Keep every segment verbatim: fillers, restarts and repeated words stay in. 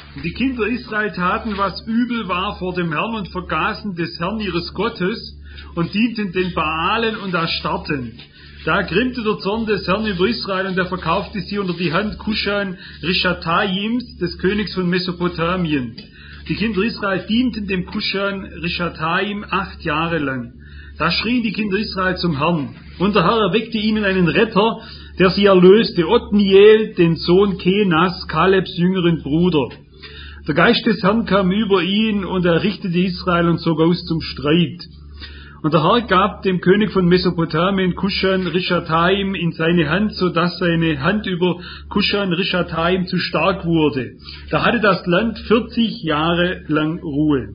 Und die Kinder Israel taten, was übel war vor dem Herrn und vergaßen des Herrn ihres Gottes und dienten den Baalen und Astarten. Da grimmte der Zorn des Herrn über Israel und er verkaufte sie unter die Hand Kushan Rishataims, des Königs von Mesopotamien. Die Kinder Israel dienten dem Kushan Rishataim acht Jahre lang. Da schrien die Kinder Israel zum Herrn. Und der Herr erweckte ihnen einen Retter, der sie erlöste, Othniel, den Sohn Kenas, Kalebs jüngeren Bruder. Der Geist des Herrn kam über ihn und er richtete Israel und zog aus zum Streit. Und der Herr gab dem König von Mesopotamien Kushan Rishataim in seine Hand, so dass seine Hand über Kushan Rishataim zu stark wurde. Da hatte das Land vierzig Jahre lang Ruhe.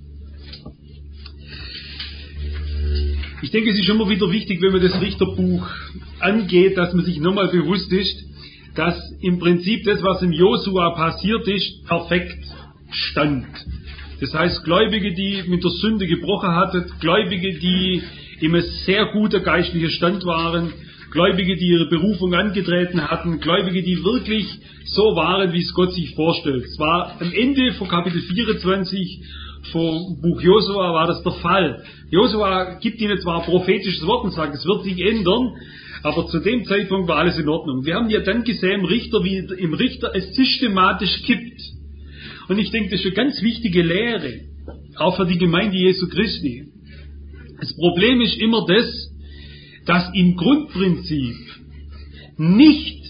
Ich denke, es ist immer wieder wichtig, wenn man das Richterbuch angeht, dass man sich nochmal bewusst ist, dass im Prinzip das, was im Josua passiert ist, perfekt stand. Das heißt, Gläubige, die mit der Sünde gebrochen hatten, Gläubige, die in einem sehr guten geistlichen Stand waren, Gläubige, die ihre Berufung angetreten hatten, Gläubige, die wirklich so waren, wie es Gott sich vorstellt. Es war am Ende von Kapitel vierundzwanzig vom Buch Josua war das der Fall. Josua gibt ihnen zwar ein prophetisches Wort und sagt, es wird sich ändern, aber zu dem Zeitpunkt war alles in Ordnung. Wir haben ja dann gesehen im Richter, wie im Richter es systematisch kippt. Und ich denke, das ist eine ganz wichtige Lehre, auch für die Gemeinde Jesu Christi. Das Problem ist immer das, dass im Grundprinzip nicht,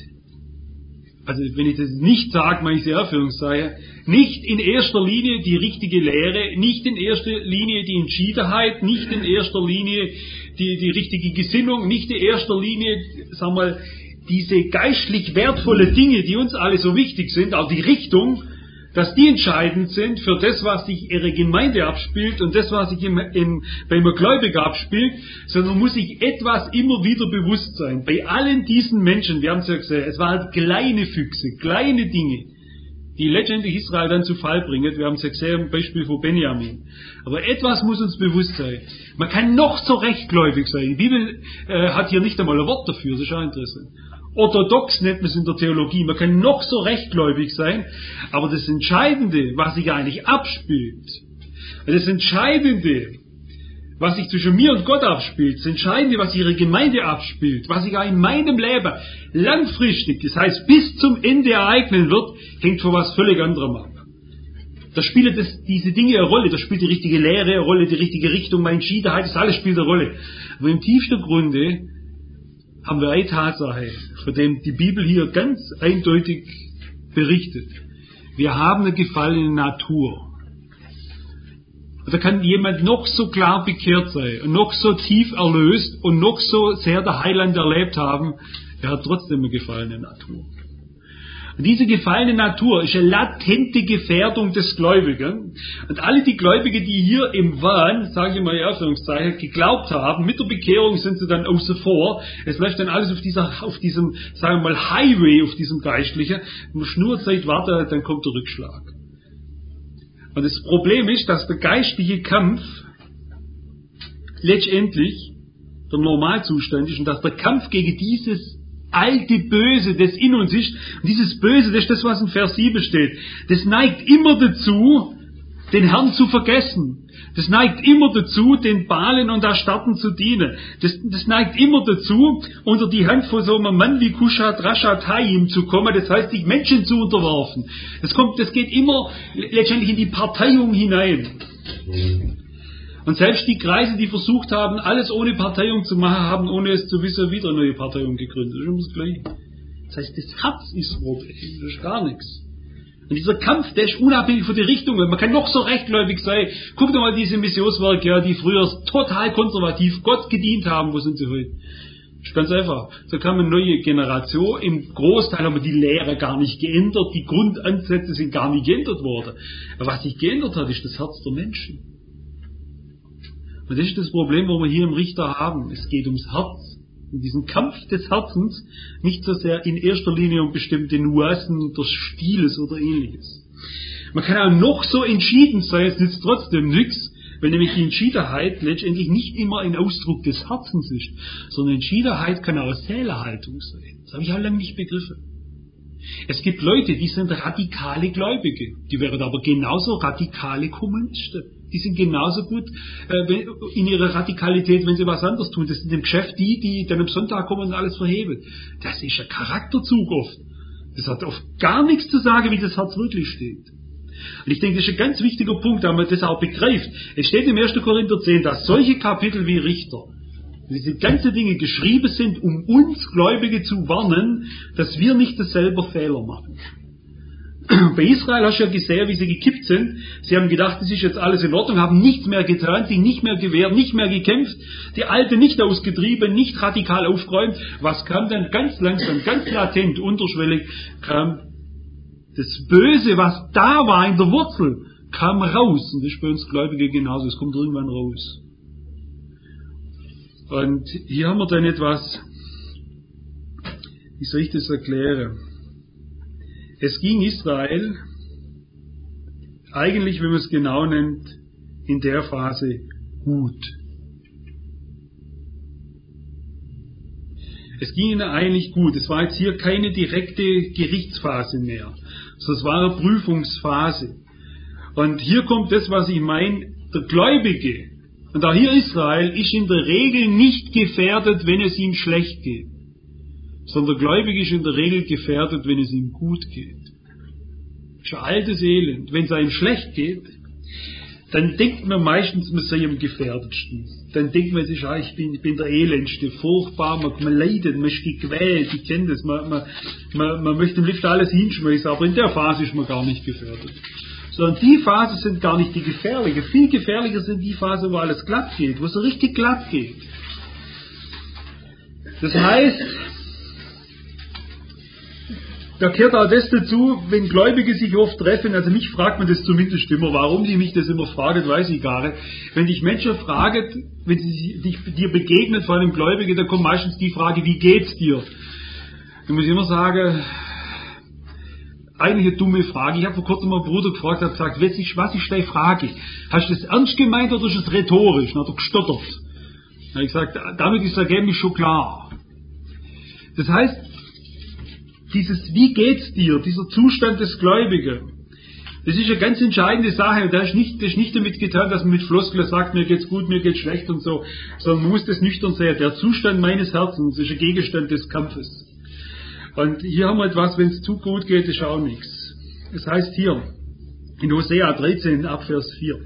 also wenn ich das nicht sage, meine ich sehr Anführungszeichen, nicht in erster Linie die richtige Lehre, nicht in erster Linie die Entschiedenheit, nicht in erster Linie die, die richtige Gesinnung, nicht in erster Linie, sagen wir mal, diese geistlich wertvolle Dinge, die uns alle so wichtig sind, auch die Richtung, dass die entscheidend sind für das, was sich ihre Gemeinde abspielt und das, was sich im, im, beim Gläubigen abspielt, sondern muss sich etwas immer wieder bewusst sein. Bei allen diesen Menschen, wir haben es ja gesehen, es waren kleine Füchse, kleine Dinge, die letztendlich Israel dann zu Fall bringen. Wir haben es ja gesehen im Beispiel von Benjamin. Aber etwas muss uns bewusst sein. Man kann noch so rechtgläubig sein. Die Bibel äh, hat hier nicht einmal ein Wort dafür, das ist auch interessant. Orthodox nennt man es in der Theologie. Man kann noch so rechtgläubig sein, aber das Entscheidende, was sich eigentlich abspielt, das Entscheidende, was sich zwischen mir und Gott abspielt, das Entscheidende, was ihre Gemeinde abspielt, was sich auch in meinem Leben langfristig, das heißt bis zum Ende ereignen wird, hängt von was völlig anderem ab. Da spielt das, diese Dinge eine Rolle, da spielt die richtige Lehre eine Rolle, die richtige Richtung, meine Entschiedenheit, das alles spielt eine Rolle. Aber im tiefsten Grunde haben wir eine Tatsache, von dem die Bibel hier ganz eindeutig berichtet. Wir haben eine gefallene Natur. Und da kann jemand noch so klar bekehrt sein und noch so tief erlöst und noch so sehr der Heiland erlebt haben, er hat trotzdem eine gefallene Natur. Und diese gefallene Natur ist eine latente Gefährdung des Gläubigen. Und alle die Gläubigen, die hier im Wahn, sage ich mal in Anführungszeichen, geglaubt haben, mit der Bekehrung sind sie dann außen vor. Es läuft dann alles auf dieser, auf diesem, sagen wir mal, Highway, auf diesem Geistlichen. Wenn man nur Zeit wartet, dann kommt der Rückschlag. Und das Problem ist, dass der geistliche Kampf letztendlich der Normalzustand ist und dass der Kampf gegen dieses alte Böse, das in uns ist, und dieses Böse, das ist das, was in Vers sieben steht, das neigt immer dazu, den Herrn zu vergessen. Das neigt immer dazu, den Baalen und Astarten zu dienen. Das, das neigt immer dazu, unter die Hand von so einem Mann wie Kushat Rishataim zu kommen, das heißt, die Menschen zu unterwerfen. Das kommt, das geht immer letztendlich in die Parteiung hinein. Und selbst die Kreise, die versucht haben, alles ohne Parteiung zu machen, haben, ohne es zu wissen, wieder eine neue Parteiung gegründet. Das ist immer das Gleiche. Das heißt, das Herz ist rot, das ist gar nichts. Und dieser Kampf, der ist unabhängig von der Richtung. Man kann noch so rechtgläubig sein. Guckt doch mal diese Missionswerke, ja, die früher total konservativ Gott gedient haben. Wo sind sie heute? Das ist ganz einfach. Da kam eine neue Generation. Im Großteil haben wir die Lehre gar nicht geändert. Die Grundansätze sind gar nicht geändert worden. Aber was sich geändert hat, ist das Herz der Menschen. Und das ist das Problem, wo wir hier im Richter haben. Es geht ums Herz. In diesem Kampf des Herzens nicht so sehr in erster Linie um bestimmte Nuancen des Stiles oder ähnliches. Man kann auch noch so entschieden sein, es nützt trotzdem nichts, weil nämlich die Entschiedenheit letztendlich nicht immer ein Ausdruck des Herzens ist, sondern Entschiedenheit kann auch eine Seelenhaltung sein. Das habe ich auch lange nicht begriffen. Es gibt Leute, die sind radikale Gläubige, die wären aber genauso radikale Kommunisten. Die sind genauso gut äh, in ihrer Radikalität, wenn sie was anderes tun. Das sind im Geschäft die, die dann am Sonntag kommen und alles verheben. Das ist ein Charakterzug oft. Das hat oft gar nichts zu sagen, wie das Herz wirklich steht. Und ich denke, das ist ein ganz wichtiger Punkt, da man das auch begreift. Es steht im ersten Korinther zehn, dass solche Kapitel wie Richter, diese ganzen Dinge geschrieben sind, um uns Gläubige zu warnen, dass wir nicht dasselbe Fehler machen. Bei Israel hast du ja gesehen, wie sie gekippt sind. Sie haben gedacht, das ist jetzt alles in Ordnung, haben nichts mehr getan, sich nicht mehr gewehrt, nicht mehr gekämpft, die Alte nicht ausgetrieben, nicht radikal aufgeräumt. Was kam dann ganz langsam, ganz latent, unterschwellig, kam das Böse, was da war in der Wurzel, kam raus. Und das ist bei uns Gläubige genauso, es kommt irgendwann raus. Und hier haben wir dann etwas, wie soll ich das erklären? Es ging Israel, eigentlich, wenn man es genau nennt, in der Phase gut. Es ging ihnen eigentlich gut. Es war jetzt hier keine direkte Gerichtsphase mehr, sondern es war eine Prüfungsphase. Und hier kommt das, was ich meine, der Gläubige, und auch hier Israel, ist in der Regel nicht gefährdet, wenn es ihm schlecht geht. Sondern der Gläubige ist in der Regel gefährdet, wenn es ihm gut geht. Das ist ein altes Elend. Wenn es einem schlecht geht, dann denkt man meistens, man sei am gefährdetsten. Dann denkt man sich, ah, ich bin, ich bin der Elendste, furchtbar, man, man leidet, man ist gequält, ich kenne das, man, man, man, man möchte im Lift alles hinschmeißen, aber in der Phase ist man gar nicht gefährdet. Sondern die Phasen sind gar nicht die gefährliche. Viel gefährlicher sind die Phasen, wo alles glatt geht, wo es so richtig glatt geht. Das heißt, da gehört auch das dazu, wenn Gläubige sich oft treffen, also mich fragt man das zumindest immer, warum die mich das immer fragen, weiß ich gar nicht. Wenn dich Menschen fragen, wenn sie dich, dir begegnen, vor einem Gläubigen, dann kommt meistens die Frage, wie geht's dir? Dann muss ich immer sagen, eigentlich eine dumme Frage. Ich habe vor kurzem mal einen Bruder gefragt, hat gesagt, was ist, was ist deine Frage? Hast du das ernst gemeint oder ist es rhetorisch? Dann hat er gestottert. Dann habe ich gesagt, damit ist das Ergebnis schon klar. Das heißt, dieses Wie geht's dir, dieser Zustand des Gläubigen, das ist eine ganz entscheidende Sache. Und das ist nicht, das ist nicht damit getan, dass man mit Floskeln sagt, mir geht's gut, mir geht's schlecht und so, sondern man muss das nüchtern sehen. Der Zustand meines Herzens ist ein Gegenstand des Kampfes. Und hier haben wir etwas, wenn es zu gut geht, ist auch nichts. Es heißt hier, in Hosea dreizehn, ab Vers vier.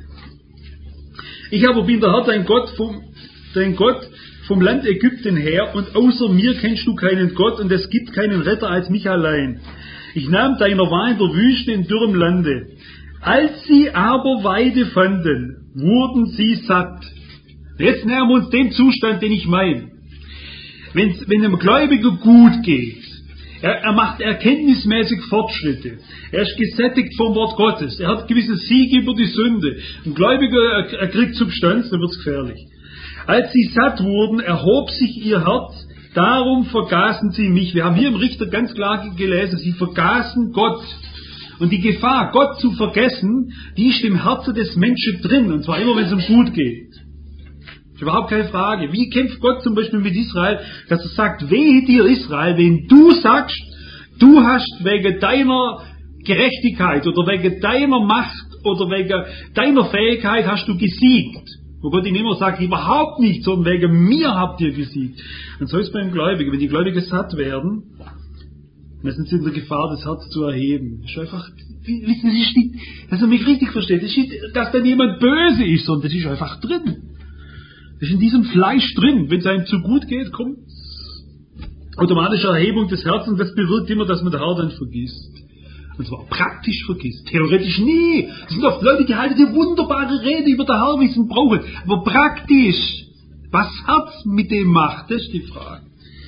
Ich aber bin der Herr, dein Gott, vom, dein Gott vom Land Ägypten her, und außer mir kennst du keinen Gott, und es gibt keinen Retter als mich allein. Ich nahm deiner war in der Wüste in dürrem Lande. Als sie aber Weide fanden, wurden sie satt. Jetzt nähern wir uns dem Zustand, den ich meine. Wenn's, wenn einem Gläubiger gut geht, Er, er macht erkenntnismäßig Fortschritte. Er ist gesättigt vom Wort Gottes. Er hat gewisse Siege über die Sünde. Ein Gläubiger, er, er kriegt Substanz, dann wird's gefährlich. Als sie satt wurden, erhob sich ihr Herz, darum vergaßen sie mich. Wir haben hier im Richter ganz klar gelesen, sie vergaßen Gott. Und die Gefahr, Gott zu vergessen, die ist im Herzen des Menschen drin. Und zwar immer, wenn es ihm gut geht. Überhaupt keine Frage. Wie kämpft Gott zum Beispiel mit Israel, dass er sagt, wehe dir Israel, wenn du sagst, du hast wegen deiner Gerechtigkeit oder wegen deiner Macht oder wegen deiner Fähigkeit hast du gesiegt. Wo Gott ihm immer sagt, überhaupt nicht, sondern wegen mir habt ihr gesiegt. Und so ist es beim Gläubigen. Wenn die Gläubigen satt werden, dann sind sie in der Gefahr, das Herz zu erheben. Das ist einfach, wissen Sie, das ist nicht, dass er mich richtig versteht, das ist nicht, dass dann jemand böse ist, sondern das ist einfach drin. Das ist in diesem Fleisch drin. Wenn es einem zu gut geht, kommt automatische Erhebung des Herzens. Das bewirkt immer, dass man den Herr dann vergisst. Und zwar praktisch vergisst. Theoretisch nie. Es sind oft Leute, die halten die wunderbare Rede über den Herr, wie sie ihn brauchen. Aber praktisch, was das Herz mit dem macht, das ist die Frage.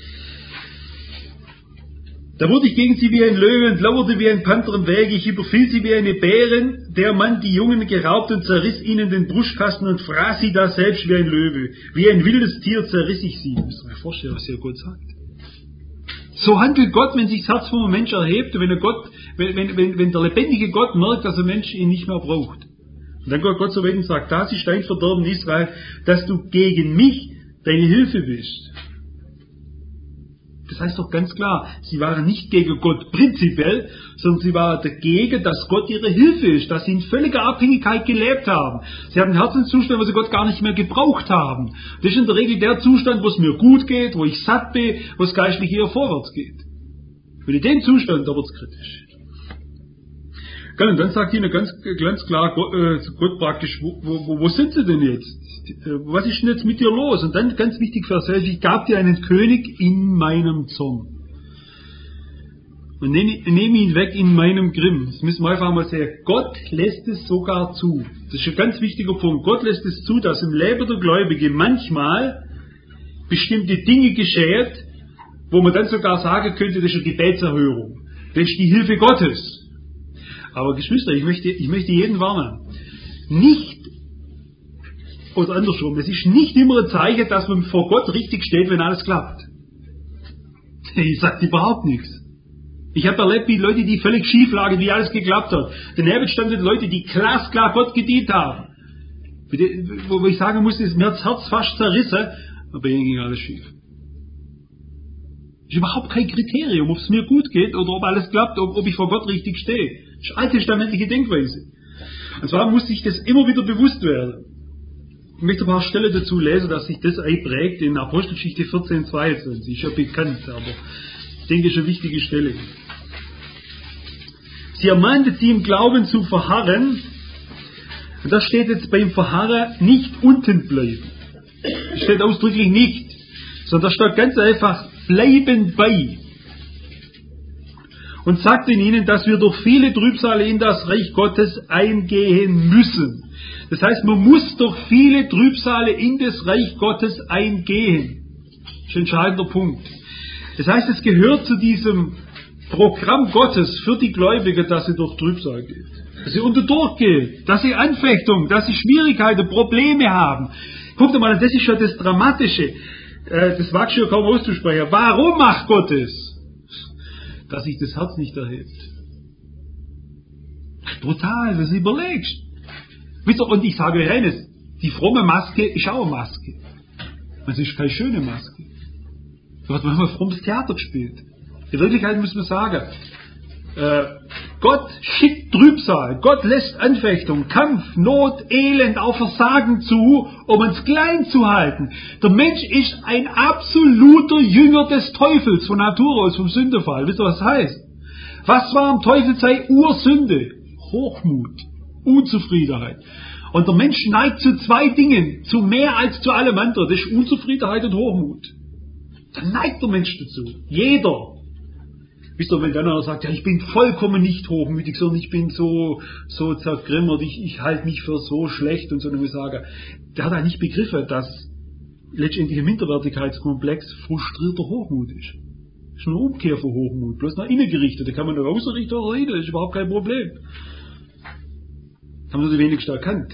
Da wurde ich gegen sie wie ein Löwe und lauerte wie ein Panther im Wege. Ich überfiel sie wie eine Bärin. Der Mann die Jungen geraubt und zerriss ihnen den Brustkasten und fraß sie da selbst wie ein Löwe. Wie ein wildes Tier zerriss ich sie. Ich muss mir vorstellen, was hier Gott sagt. So handelt Gott, wenn sich das Herz vom Menschen erhebt, und wenn, er Gott, wenn, wenn, wenn, wenn der lebendige Gott merkt, dass ein Mensch ihn nicht mehr braucht. Und dann geht Gott so weit und sagt, das ist dein Verderben, Israel, dass du gegen mich deine Hilfe bist. Das heißt doch ganz klar, sie waren nicht gegen Gott prinzipiell, sondern sie waren dagegen, dass Gott ihre Hilfe ist, dass sie in völliger Abhängigkeit gelebt haben. Sie haben einen Herzenszustand, wo sie Gott gar nicht mehr gebraucht haben. Das ist in der Regel der Zustand, wo es mir gut geht, wo ich satt bin, wo es geistlich eher vorwärts geht. Und in dem Zustand, da wird es kritisch. Und dann sagt ihnen ganz, ganz klar Gott, äh, Gott praktisch, wo, wo, wo sind sie denn jetzt? Was ist denn jetzt mit dir los? Und dann ganz wichtig, Vers elf, ich gab dir einen König in meinem Zorn. Und nehme nehm ihn weg in meinem Grimm. Das müssen wir einfach mal sehen. Gott lässt es sogar zu. Das ist ein ganz wichtiger Punkt. Gott lässt es zu, dass im Leben der Gläubigen manchmal bestimmte Dinge geschehen, wo man dann sogar sagen könnte, das ist eine Gebetserhörung. Das ist die Hilfe Gottes. Aber Geschwister, ich möchte, ich möchte jeden warnen. Nicht, oder andersrum, es ist nicht immer ein Zeichen, dass man vor Gott richtig steht, wenn alles klappt. Ich sage überhaupt nichts. Ich habe erlebt, wie Leute, die völlig schief lagen, wie alles geklappt hat. Daneben standen Leute, die glasklar Gott gedient haben. Wo ich sagen musste, mir hat das Herz fast zerrissen, aber ihnen ging alles schief. Das ist überhaupt kein Kriterium, ob es mir gut geht oder ob alles klappt, ob, ob ich vor Gott richtig stehe. Das ist alttestamentliche Denkweise. Und zwar muss ich das immer wieder bewusst werden. Ich möchte ein paar Stellen dazu lesen, dass sich das einprägt in Apostelgeschichte vierzehn, zweiundzwanzig. Ist ja bekannt, aber ich denke, es ist eine wichtige Stelle. Sie ermahnte sie im Glauben zu verharren. Und da steht jetzt beim Verharren nicht unten bleiben. Das steht ausdrücklich nicht. Sondern da steht ganz einfach bleiben bei. Und sagte ihnen, dass wir durch viele Trübsale in das Reich Gottes eingehen müssen. Das heißt, man muss durch viele Trübsale in das Reich Gottes eingehen. Das ist ein entscheidender Punkt. Das heißt, es gehört zu diesem Programm Gottes für die Gläubigen, dass sie durch Trübsal geht. Dass sie unter Druck geht, dass sie Anfechtung, dass sie Schwierigkeiten, Probleme haben. Guckt mal, das ist ja das Dramatische. Das wagst du ja kaum auszusprechen. Warum macht Gott es? Dass sich das Herz nicht erhebt. Brutal, wenn du überlegst. Und ich sage euch eines, die fromme Maske ist auch eine Maske. Es ist keine schöne Maske. Da wird manchmal frommes Theater gespielt. In Wirklichkeit muss man sagen, äh, Gott schickt Trübsal, Gott lässt Anfechtung, Kampf, Not, Elend, auch Versagen zu, um uns klein zu halten. Der Mensch ist ein absoluter Jünger des Teufels von Natur aus, vom Sündefall. Wisst ihr, was das heißt? Was war am Teufel sei Ursünde? Hochmut, Unzufriedenheit. Und der Mensch neigt zu zwei Dingen, zu mehr als zu allem anderen. Das ist Unzufriedenheit und Hochmut. Dann neigt der Mensch dazu. Jeder. Wisst ihr, wenn dann einer sagt, ja, ich bin vollkommen nicht hochmütig, sondern ich bin so, so zergrimmert, ich, ich halte mich für so schlecht und so, dann muss ich sagen, der hat auch nicht begriffen, dass letztendlich ein Minderwertigkeitskomplex frustrierter Hochmut ist. Das ist eine Umkehr von Hochmut, bloß nach innen gerichtet, da kann man nach außen richten oder innen, das ist überhaupt kein Problem. Das haben nur die wenigsten erkannt.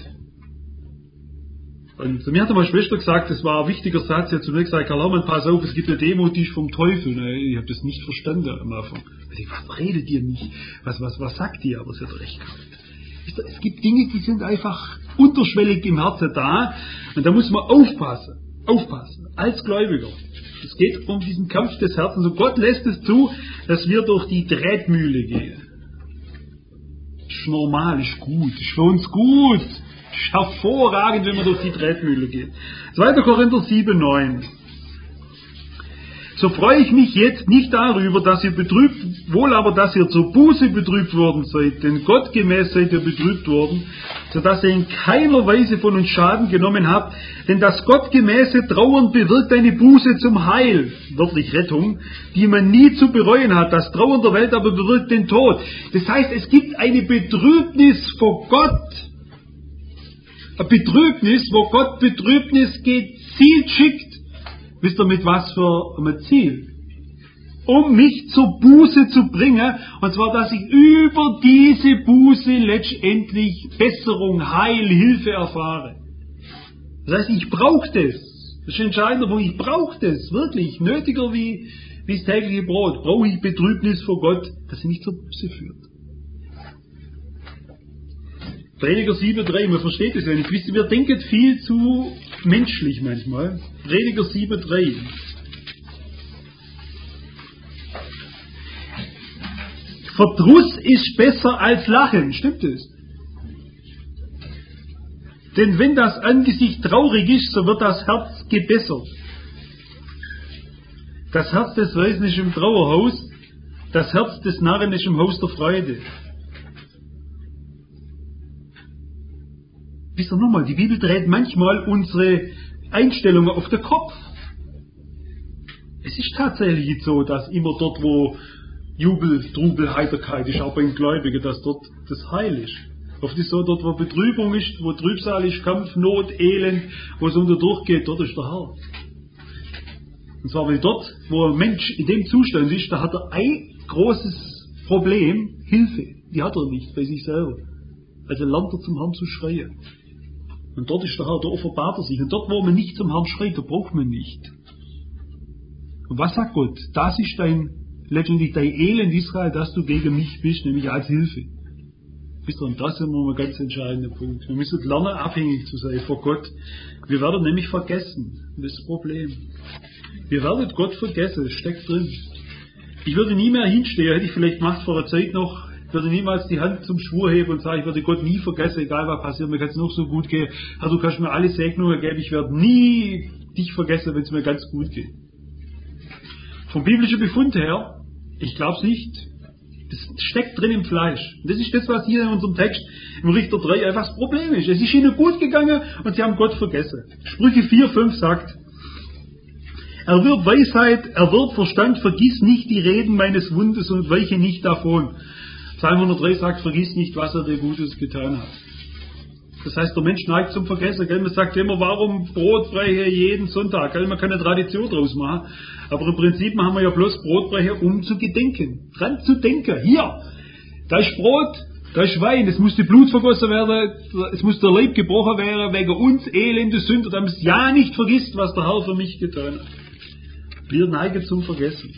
Und zu mir hat meine Schwester gesagt, das war ein wichtiger Satz, sie hat zu mir gesagt, Karl Hermann, pass auf, es gibt eine Demut, die ist vom Teufel. Ich habe das nicht verstanden am Anfang. Ich dachte, was redet ihr nicht? Was, was, was sagt ihr? Aber sie hat recht gehabt. Es gibt Dinge, die sind einfach unterschwellig im Herzen da, und da muss man aufpassen. Aufpassen. Als Gläubiger. Es geht um diesen Kampf des Herzens, und Gott lässt es zu, dass wir durch die Tretmühle gehen. Das ist normal, ist gut, ist für uns gut. Ist hervorragend, wenn man durch die Tretmühle geht. zweiter Korinther sieben, neun. So freue ich mich jetzt nicht darüber, dass ihr betrübt, wohl aber, dass ihr zur Buße betrübt worden seid, denn gottgemäß seid ihr betrübt worden, so dass ihr in keiner Weise von uns Schaden genommen habt, denn das gottgemäße Trauern bewirkt eine Buße zum Heil, wörtlich Rettung, die man nie zu bereuen hat. Das Trauern der Welt aber bewirkt den Tod. Das heißt, es gibt eine Betrübnis vor Gott, ein Betrübnis, wo Gott Betrübnis gezielt schickt. Wisst ihr, mit was für einem Ziel? Um mich zur Buße zu bringen, und zwar, dass ich über diese Buße letztendlich Besserung, Heil, Hilfe erfahre. Das heißt, ich brauche das. Das ist ein entscheidender Punkt. Ich brauche das, wirklich. Nötiger wie, wie das tägliche Brot. Brauche ich Betrübnis vor Gott, dass sie nicht zur Buße führt. Prediger sieben, drei, man versteht es ja nicht. Wisst ihr, wir denken viel zu menschlich manchmal. Prediger sieben, drei. Verdruss ist besser als Lachen. Stimmt es? Denn wenn das Angesicht traurig ist, so wird das Herz gebessert. Das Herz des Weisen ist im Trauerhaus, das Herz des Narren ist im Haus der Freude. Wisst ihr nochmal, die Bibel dreht manchmal unsere Einstellungen auf den Kopf. Es ist tatsächlich so, dass immer dort, wo Jubel, Trubel, Heiterkeit ist, auch beim Gläubigen, dass dort das Heil ist. Oft ist so, dort wo Betrübung ist, wo Trübsal ist, Kampf, Not, Elend, wo es unter durchgeht, dort ist der Herr. Und zwar, weil dort, wo ein Mensch in dem Zustand ist, da hat er ein großes Problem, Hilfe. Die hat er nicht bei sich selber. Also lernt er zum Herrn zu schreien. Und dort ist der Herr, da offenbart er sich. Und dort, wo man nicht zum Herrn schreit, da braucht man nicht. Und was sagt Gott? Das ist dein, letztendlich dein Elend, Israel, dass du gegen mich bist, nämlich als Hilfe. Wisst ihr, und das ist immer ein ganz entscheidender Punkt. Wir müssen lernen, abhängig zu sein vor Gott. Wir werden nämlich vergessen. Das ist das Problem. Wir werden Gott vergessen. Das steckt drin. Ich würde nie mehr hinstehen, hätte ich vielleicht gemacht vor der Zeit noch, ich würde niemals die Hand zum Schwur heben und sagen, ich werde Gott nie vergessen, egal was passiert, mir kann es noch so gut gehen. Herr, du kannst mir alle Segnungen geben, ich werde nie dich vergessen, wenn es mir ganz gut geht. Vom biblischen Befund her, ich glaube es nicht. Das steckt drin im Fleisch. Und das ist das, was hier in unserem Text im Richter drei einfach das Problem ist. Es ist ihnen gut gegangen und sie haben Gott vergessen. Sprüche vier, fünf sagt, erwirb Weisheit, erwirb Verstand, vergiss nicht die Reden meines Mundes und weiche nicht davon. Psalm hundertdrei sagt, vergiss nicht, was er dir Gutes getan hat. Das heißt, der Mensch neigt zum Vergessen. Gell? Man sagt immer, warum Brotbreche jeden Sonntag? Gell? Man kann eine Tradition draus machen. Aber im Prinzip machen wir ja bloß Brotbreche, um zu gedenken. Dran zu denken. Hier, da ist Brot, da ist Wein. Es musste Blut vergossen werden. Es muss der Leib gebrochen werden wegen uns elende Sünder, damit es ja nicht vergisst, was der Herr für mich getan hat. Wir neigen zum Vergessen.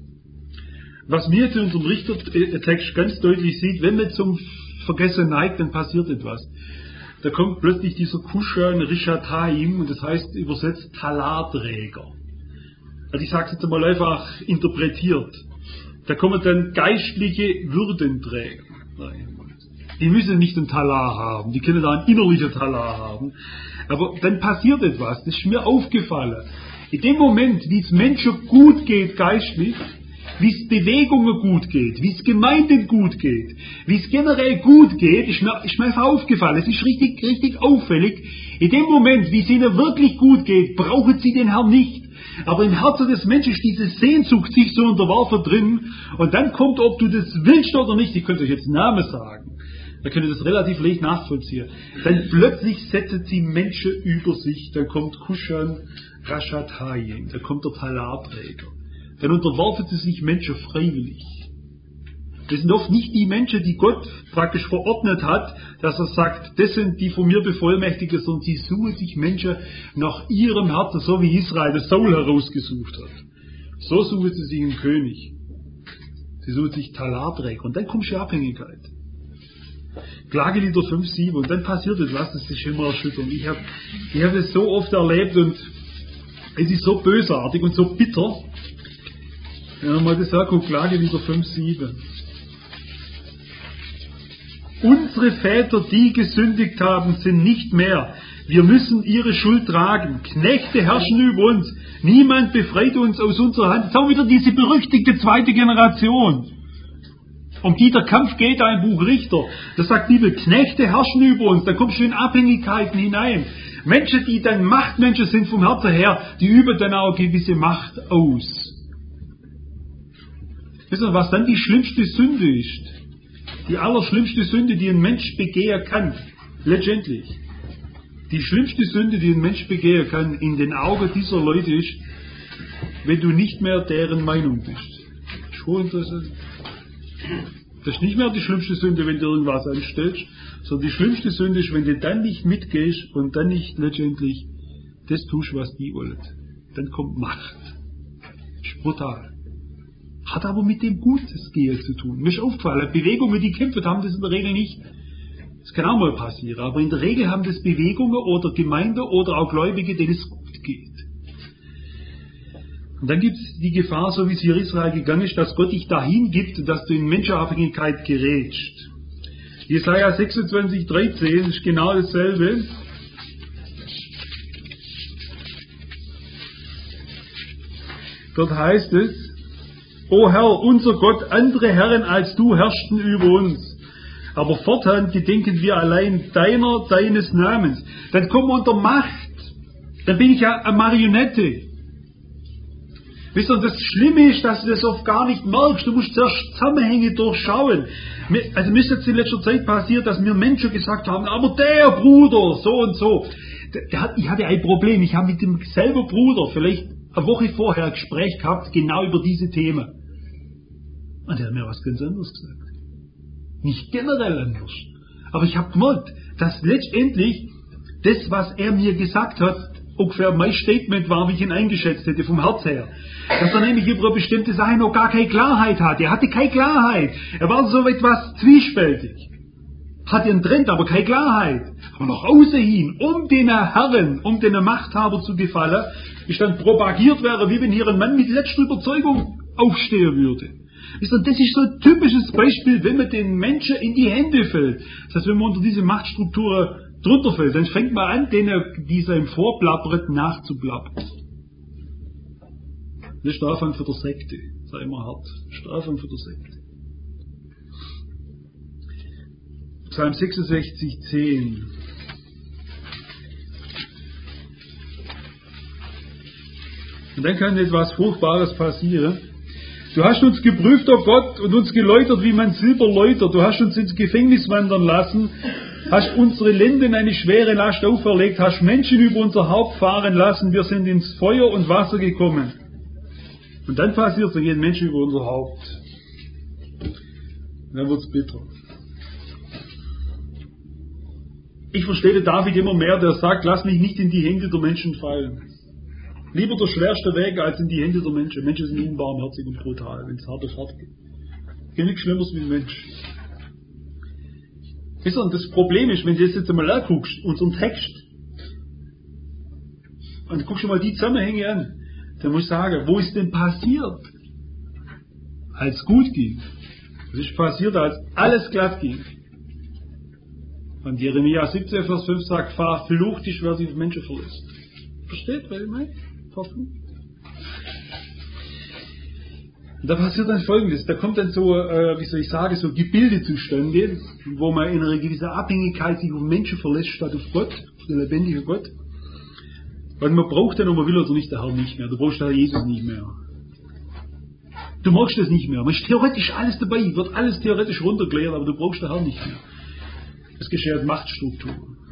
Was mir jetzt in unserem Richtertext ganz deutlich sieht, wenn man zum Vergessen neigt, dann passiert etwas. Da kommt plötzlich dieser Kushan Rishataim, und das heißt übersetzt Talarträger. Also ich sage es jetzt einmal einfach interpretiert. Da kommen dann geistliche Würdenträger. Die müssen nicht einen Talar haben, die können da einen innerlichen Talar haben. Aber dann passiert etwas, das ist mir aufgefallen. In dem Moment, wie es Menschen gut geht geistlich, wie es Bewegungen gut geht, wie es Gemeinden gut geht, wie es generell gut geht, ist mir, ist mir einfach aufgefallen. Es ist richtig, richtig auffällig. In dem Moment, wie es ihnen wirklich gut geht, brauchen sie den Herrn nicht. Aber im Herzen des Menschen ist diese Sehnsucht sich so unterworfen drin. Und dann kommt, ob du das willst oder nicht, ich könnte euch jetzt Namen sagen, da könnt ihr das relativ leicht nachvollziehen. Dann plötzlich setzen sie Menschen über sich. Dann kommt Kushan Rashatayim, da kommt der Talarträger. Dann unterwerfen sie sich Menschen freiwillig. Das sind oft nicht die Menschen, die Gott praktisch verordnet hat, dass er sagt, das sind die von mir Bevollmächtigten, sondern sie suchen sich Menschen nach ihrem Herzen, so wie Israel das Saul herausgesucht hat. So suchen sie sich einen König. Sie suchen sich Talarträger. Und dann kommt schon Abhängigkeit. Klagelieder fünf, sieben. Und dann passiert etwas, das ist immer erschütternd. Ich habe ich hab es so oft erlebt und es ist so bösartig und so bitter. Wenn man mal das anguckt, Klagelieder fünf, sieben. Unsere Väter, die gesündigt haben, sind nicht mehr. Wir müssen ihre Schuld tragen. Knechte herrschen über uns. Niemand befreit uns aus unserer Hand. Jetzt haben wir wieder diese berüchtigte zweite Generation. Um die der Kampf geht da im Buch Richter. Das sagt die Bibel, Knechte herrschen über uns. Da kommt schon in Abhängigkeiten hinein. Menschen, die dann Machtmenschen sind vom Herzen her, die üben dann auch gewisse Macht aus. Wisst ihr, was dann die schlimmste Sünde ist? Die allerschlimmste Sünde, die ein Mensch begehen kann, letztendlich. Die schlimmste Sünde, die ein Mensch begehen kann, in den Augen dieser Leute ist, wenn du nicht mehr deren Meinung bist. Schon interessant. Das ist nicht mehr die schlimmste Sünde, wenn du irgendwas anstellst, sondern die schlimmste Sünde ist, wenn du dann nicht mitgehst und dann nicht letztendlich das tust, was die wollen. Dann kommt Macht. Das ist brutal. Hat aber mit dem Gutes Gehen zu tun. Mir ist aufgefallen, Bewegungen, die kämpfen, haben das in der Regel nicht. Das kann auch mal passieren, aber in der Regel haben das Bewegungen oder Gemeinden oder auch Gläubige, denen es gut geht. Und dann gibt es die Gefahr, so wie es hier Israel gegangen ist, dass Gott dich dahin gibt, dass du in Menschenabhängigkeit gerätst. Jesaja sechsundzwanzig, dreizehn ist genau dasselbe. Dort heißt es: O Herr, unser Gott, andere Herren als du herrschten über uns. Aber fortan gedenken wir allein deiner, deines Namens. Dann kommen wir unter Macht. Dann bin ich ja eine Marionette. Wisst ihr, das Schlimme ist, dass du das oft gar nicht merkst. Du musst zuerst Zusammenhänge durchschauen. Also mir ist jetzt in letzter Zeit passiert, dass mir Menschen gesagt haben, aber der Bruder, so und so. Der hat, ich hatte ein Problem. Ich habe mit dem selben Bruder vielleicht eine Woche vorher ein Gespräch gehabt, genau über diese Themen. Und der hat mir was ganz anderes gesagt. Nicht generell anders. Aber ich habe gemerkt, dass letztendlich das, was er mir gesagt hat, ungefähr mein Statement war, wie ich ihn eingeschätzt hätte, vom Herz her. Dass er nämlich über eine bestimmte Sache noch gar keine Klarheit hatte. Er hatte keine Klarheit. Er war so etwas zwiespältig. Hatte einen Trend, aber keine Klarheit. Aber nach außen hin, um den Herren, um den Machthaber zu gefallen, ist dann propagiert wäre, wie wenn hier ein Mann mit letzter Überzeugung aufstehen würde. Das ist so ein typisches Beispiel, wenn man den Menschen in die Hände fällt. Das heißt, wenn man unter diese Machtstruktur drunter fällt, dann fängt man an, denen, die einem vorplappert, nachzuplappern. Das ist der Anfang für der Sekte. Sei immer hart. Das ist der Anfang für der Sekte. Psalm sechsundsechzig, zehn. Und dann kann etwas Furchtbares passieren. Du hast uns geprüft, o Gott, und uns geläutert, wie man Silber läutert. Du hast uns ins Gefängnis wandern lassen, hast unsere Lenden eine schwere Last auferlegt, hast Menschen über unser Haupt fahren lassen, wir sind ins Feuer und Wasser gekommen. Und dann passiert, da gehen Menschen über unser Haupt. Und dann wird's bitter. Ich verstehe den David immer mehr, der sagt, lass mich nicht in die Hände der Menschen fallen. Lieber der schwerste Weg als in die Hände der Menschen. Menschen sind unbarmherzig und brutal, wenn es hart auf hart geht. Geht nichts Schlimmeres wie ein Mensch. Wisst ihr, das Problem ist, wenn du jetzt einmal anguckst, unseren Text, und guckst du mal die Zusammenhänge an, dann musst du sagen, wo ist denn passiert, als gut ging? Was ist passiert, als alles glatt ging? Und Jeremia siebzehn, Vers fünf sagt, verflucht ist, wer sich auf Menschen verlässt. Versteht, was ich meine? Verflucht. Und da passiert dann Folgendes, da kommt dann so, äh, wie soll ich sagen, so Gebilde zustande, wo man in einer gewissen Abhängigkeit sich auf Menschen verlässt, statt auf Gott, auf den lebendigen Gott. Weil man braucht dann, ob man will oder nicht, der Herr nicht mehr. Du brauchst den Herr Jesus nicht mehr. Du magst das nicht mehr. Man ist theoretisch alles dabei, wird alles theoretisch runtergelehrt, aber du brauchst den Herr nicht mehr. Es geschieht Machtstruktur.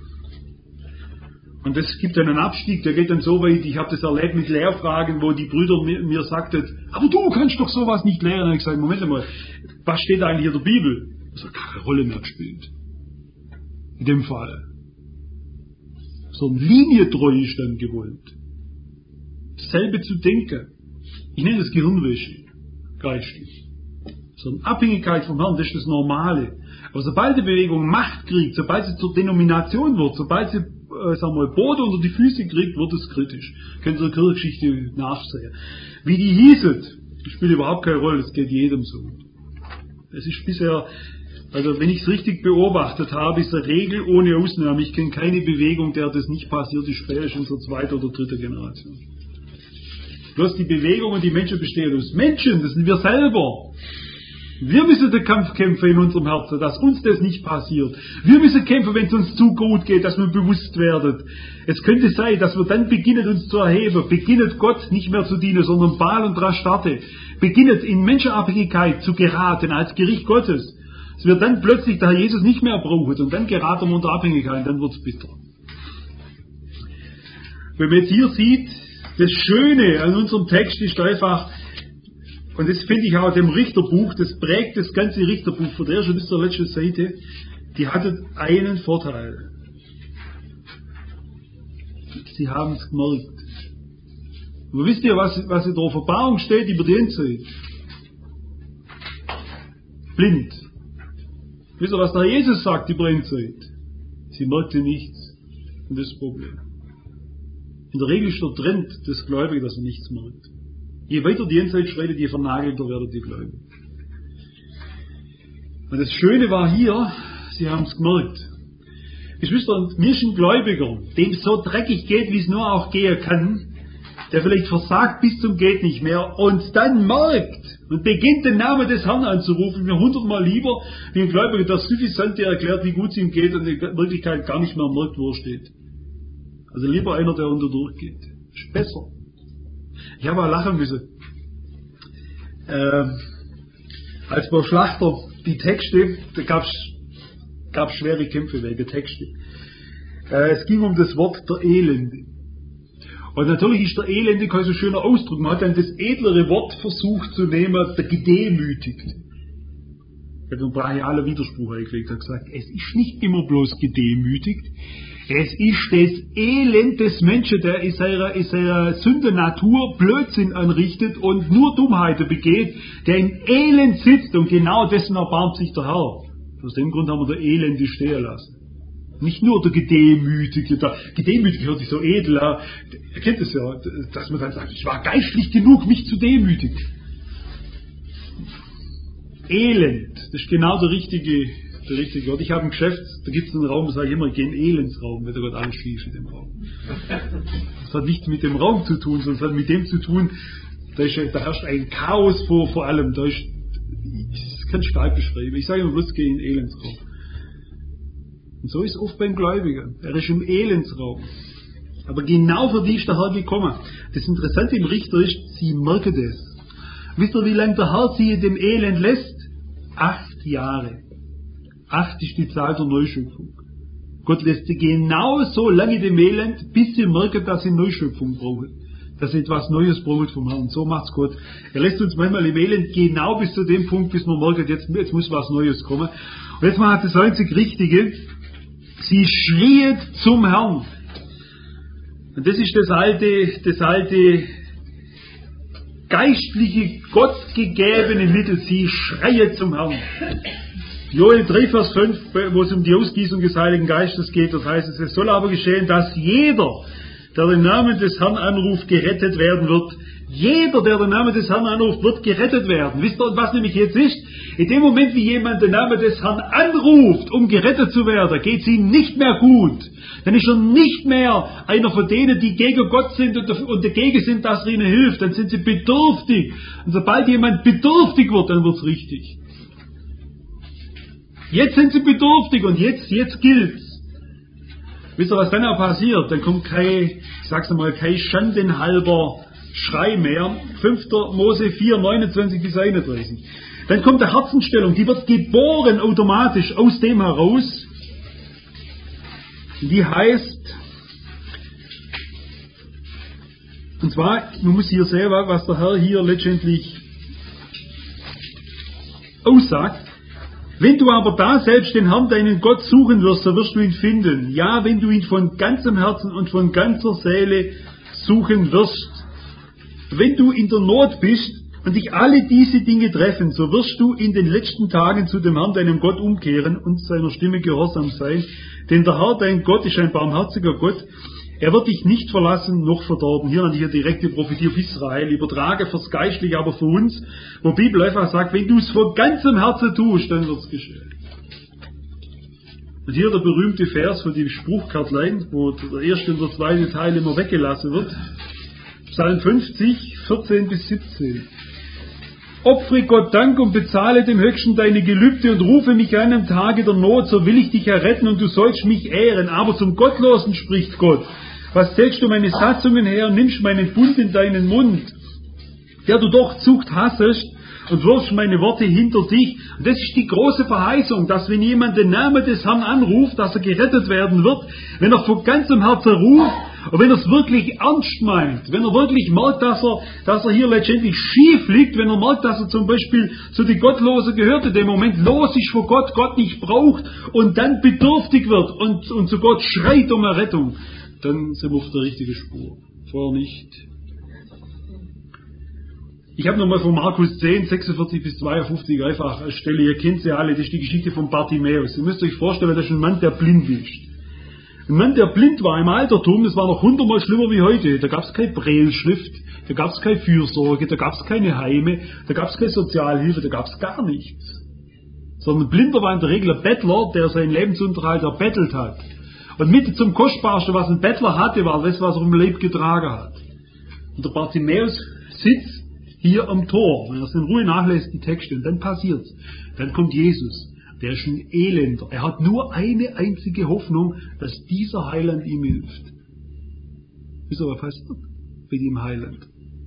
Und das gibt dann einen Abstieg, der geht dann so weit, ich habe das erlebt mit Lehrfragen, wo die Brüder mir, mir sagten, aber du kannst doch sowas nicht lehren. Und ich sage, Moment mal, was steht eigentlich in der Bibel? Das hat keine Rolle mehr gespielt. In dem Fall. So eine Linientreu ist dann gewollt. Dasselbe zu denken. Ich nenne das Gehirnwäsche. Geistlich. So eine Abhängigkeit vom Herrn, das ist das Normale. Aber sobald die Bewegung Macht kriegt, sobald sie zur Denomination wird, sobald sie äh, sagen wir mal, Boden unter die Füße kriegt, wird es kritisch. Könnt ihr in der Kirchengeschichte nachsehen. Wie die hießen, das spielt überhaupt keine Rolle, das geht jedem so. Es ist bisher, also wenn ich es richtig beobachtet habe, ist eine Regel ohne Ausnahme. Ich kenne keine Bewegung, der das nicht passiert ist, spätestens zur zweiten oder dritten Generation. Bloß die Bewegung und die Menschen bestehen aus Menschen, das sind wir selber. Wir müssen den Kampf kämpfen in unserem Herzen, dass uns das nicht passiert. Wir müssen kämpfen, wenn es uns zu gut geht, dass wir bewusst werden. Es könnte sein, dass wir dann beginnen, uns zu erheben, beginnen Gott nicht mehr zu dienen, sondern Baal und Rastarte, beginnen in Menschenabhängigkeit zu geraten als Gericht Gottes. Es wird dann plötzlich der Herr Jesus nicht mehr brauchen und dann geraten wir unter Abhängigkeit und dann wird es bitter. Wenn man jetzt hier sieht, das Schöne an unserem Text ist einfach, und das finde ich auch dem Richterbuch, das prägt das ganze Richterbuch von der ersten bis zur letzten Seite, die hatte einen Vorteil. Sie haben es gemerkt. Aber wisst ihr, was, was in der Offenbarung steht über die Endzeit? Blind. Wisst ihr, was der Jesus sagt über die Endzeit? Sie merkte nichts. Und das ist das Problem. In der Regel ist der Trend des Gläubigen, dass er nichts merkt. Je weiter die Endzeit schreitet, je vernagelter werden die Gläubigen. Und das Schöne war hier, Sie haben es gemerkt. Geschwister, mir ist ein Gläubiger, dem es so dreckig geht, wie es nur auch gehen kann, der vielleicht versagt bis zum geht nicht mehr und dann merkt und beginnt den Namen des Herrn anzurufen, mir hundertmal lieber wie ein Gläubiger, der suffisant dir erklärt, wie gut es ihm geht und in Wirklichkeit gar nicht mehr merkt, wo er steht. Also lieber einer, der unter durchgeht. Ist besser. Ich habe auch lachen müssen. Ähm, als bei Schlachter die Texte, da gab es schwere Kämpfe wegen der Texte. Äh, es ging um das Wort der Elende. Und natürlich ist der Elende kein so schöner Ausdruck. Man hat dann das edlere Wort versucht zu nehmen, der Gedemütigte. Ich habe einen brachialen Widerspruch eingekriegt, hat gesagt, es ist nicht immer bloß gedemütigt, es ist das Elend des Menschen, der in seiner, in seiner Sündennatur Blödsinn anrichtet und nur Dummheiten begeht, der im Elend sitzt und genau dessen erbarmt sich der Herr. Aus dem Grund haben wir der Elende stehen lassen. Nicht nur der Gedemütigte, der Gedemütigte hört sich so edel an. Ihr kennt es ja, dass man dann sagt, ich war geistlich genug, mich zu demütigen. Elend, das ist genau der richtige, der richtige Wort. Ich habe ein Geschäft, da gibt es einen Raum, da sage ich immer, ich gehe in den Elendsraum, weil da geht alles schief in dem Raum. Das hat nichts mit dem Raum zu tun, sondern es hat mit dem zu tun, da, ist, da herrscht ein Chaos vor, vor allem. Da ist, das kann ich stark beschreiben. Ich sage immer bloß, gehe in den Elendsraum. Und so ist es oft beim Gläubigen. Er ist im Elendsraum. Aber genau für die ist der Herr gekommen. Das Interessante im Richter ist, sie merken das. Wisst ihr, wie lange der Herr sie in dem Elend lässt? Acht Jahre. Acht ist die Zahl der Neuschöpfung. Gott lässt sie genau so lange in dem Elend, bis sie merken, dass sie Neuschöpfung brauchen. Dass sie etwas Neues brauchen vom Herrn. So macht's Gott. Er lässt uns manchmal im Elend genau bis zu dem Punkt, bis man merkt, jetzt, jetzt muss was Neues kommen. Und jetzt mal das einzig Richtige. Sie schriet zum Herrn. Und das ist das alte, das alte geistliche, gottgegebene Mittel. Sie schreien zum Herrn. Joel drei, Vers fünf, wo es um die Ausgießung des Heiligen Geistes geht, das heißt, es soll aber geschehen, dass jeder, der den Namen des Herrn anruft, gerettet werden wird. Jeder, der den Namen des Herrn anruft, wird gerettet werden. Wisst ihr, was nämlich jetzt ist? In dem Moment, wie jemand den Namen des Herrn anruft, um gerettet zu werden, geht es ihm nicht mehr gut. Dann ist er nicht mehr einer von denen, die gegen Gott sind und dagegen sind, dass er ihnen hilft. Dann sind sie bedürftig. Und sobald jemand bedürftig wird, dann wird es richtig. Jetzt sind sie bedürftig und jetzt, jetzt gilt's. Wisst ihr, was dann auch passiert? Dann kommt kein, ich sag's einmal, kein schandenhalber Schrei mehr. fünfter Mose vier, neunundzwanzig bis einunddreißig. Dann kommt eine Herzenstellung, die wird geboren automatisch aus dem heraus. Die heißt, und zwar, man muss hier sehen, was der Herr hier letztendlich aussagt. Wenn du aber da selbst den Herrn, deinen Gott, suchen wirst, so wirst du ihn finden. Ja, wenn du ihn von ganzem Herzen und von ganzer Seele suchen wirst. Wenn du in der Not bist und dich alle diese Dinge treffen, so wirst du in den letzten Tagen zu dem Herrn, deinem Gott, umkehren und seiner Stimme gehorsam sein. Denn der Herr, dein Gott, ist ein barmherziger Gott. Er wird dich nicht verlassen, noch verdorben. Hier eine direkte Prophetie auf Israel, übertrage fürs Geistliche, aber für uns, wo die Bibel einfach sagt, wenn du es von ganzem Herzen tust, dann wird es geschehen. Und hier der berühmte Vers von dem Spruchkartlein, wo der erste und der zweite Teil immer weggelassen wird. Psalm fünfzig, vierzehn bis siebzehn. Opfere Gott Dank und bezahle dem Höchsten deine Gelübde und rufe mich an am Tage der Not, so will ich dich erretten und du sollst mich ehren. Aber zum Gottlosen spricht Gott. Was zählst du meine Satzungen her und nimmst meinen Bund in deinen Mund, der du doch Zucht hassest und wirfst meine Worte hinter dich. Und das ist die große Verheißung, dass wenn jemand den Namen des Herrn anruft, dass er gerettet werden wird, wenn er von ganzem Herzen ruft, und wenn er es wirklich ernst meint, wenn er wirklich merkt, dass er, dass er hier letztendlich schief liegt, wenn er merkt, dass er zum Beispiel zu den Gottlosen gehört, in dem Moment los ist vor Gott, Gott nicht braucht und dann bedürftig wird und, und zu Gott schreit um Errettung, dann sind wir auf der richtigen Spur. Vorher nicht. Ich habe nochmal von Markus zehn, sechsundvierzig bis zweiundfünfzig einfach eine Stelle, ihr kennt sie alle, das ist die Geschichte von Bartimäus. Ihr müsst euch vorstellen, das ist ein Mann, der blind ist. Ein Mann, der blind war im Altertum, das war noch hundertmal schlimmer wie heute. Da gab es keine Brailleschrift, Da gab es keine Fürsorge, da gab es keine Heime, da gab es keine Sozialhilfe, da gab es gar nichts. Sondern ein Blinder war in der Regel ein Bettler, der seinen Lebensunterhalt erbettelt hat. Und mit zum Kostbarsten, was ein Bettler hatte, war das, was er im Leib getragen hat. Und der Bartimäus sitzt hier am Tor, wenn er es in Ruhe nachlässt, die Texte, und dann passiert's. Dann kommt Jesus, der ist ein Elender. Er hat nur eine einzige Hoffnung, dass dieser Heiland ihm hilft. Wisst ihr, was passiert mit dem Heiland?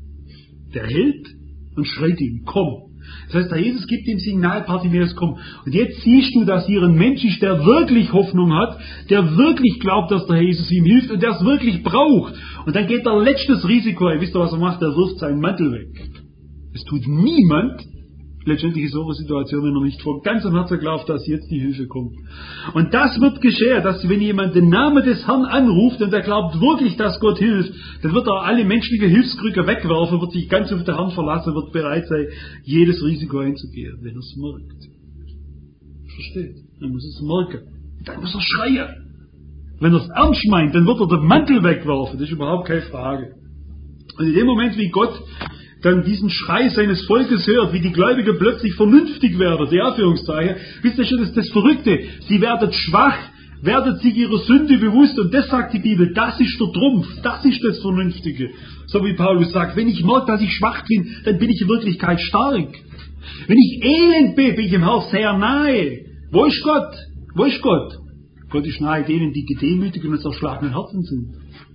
Der hält und schreit ihm, komm. Das heißt, der Jesus gibt ihm Signal, Bartimäus, komm. Und jetzt siehst du, dass hier ein Mensch ist, der wirklich Hoffnung hat, der wirklich glaubt, dass der Jesus ihm hilft und der es wirklich braucht. Und dann geht der letztes Risiko ein. Wisst ihr, was er macht? Er wirft seinen Mantel weg. Es tut niemand, letztendlich in so einer Situation, wenn er nicht von ganzem Herzen glaubt, dass jetzt die Hilfe kommt. Und das wird geschehen, dass wenn jemand den Namen des Herrn anruft und er glaubt wirklich, dass Gott hilft, dann wird er alle menschliche Hilfskrüge wegwerfen, wird sich ganz auf den Herrn verlassen, wird bereit sein, jedes Risiko einzugehen, wenn er es merkt. Versteht? Dann muss er es merken. Dann muss er schreien. Wenn er es ernst meint, dann wird er den Mantel wegwerfen. Das ist überhaupt keine Frage. Und in dem Moment, wie Gott dann diesen Schrei seines Volkes hört, wie die Gläubigen plötzlich vernünftig werden, die Anführungszeichen, wisst ihr schon, das ist das Verrückte. Sie werden schwach, werden sich ihrer Sünde bewusst, und das sagt die Bibel, das ist der Trumpf, das ist das Vernünftige. So wie Paulus sagt, wenn ich merke, dass ich schwach bin, dann bin ich in Wirklichkeit stark. Wenn ich elend bin, bin ich im Herrn sehr nahe. Wo ist Gott? Wo ist Gott? Gott ist nahe denen, die gedemütigt und zerschlagenen Herzen sind.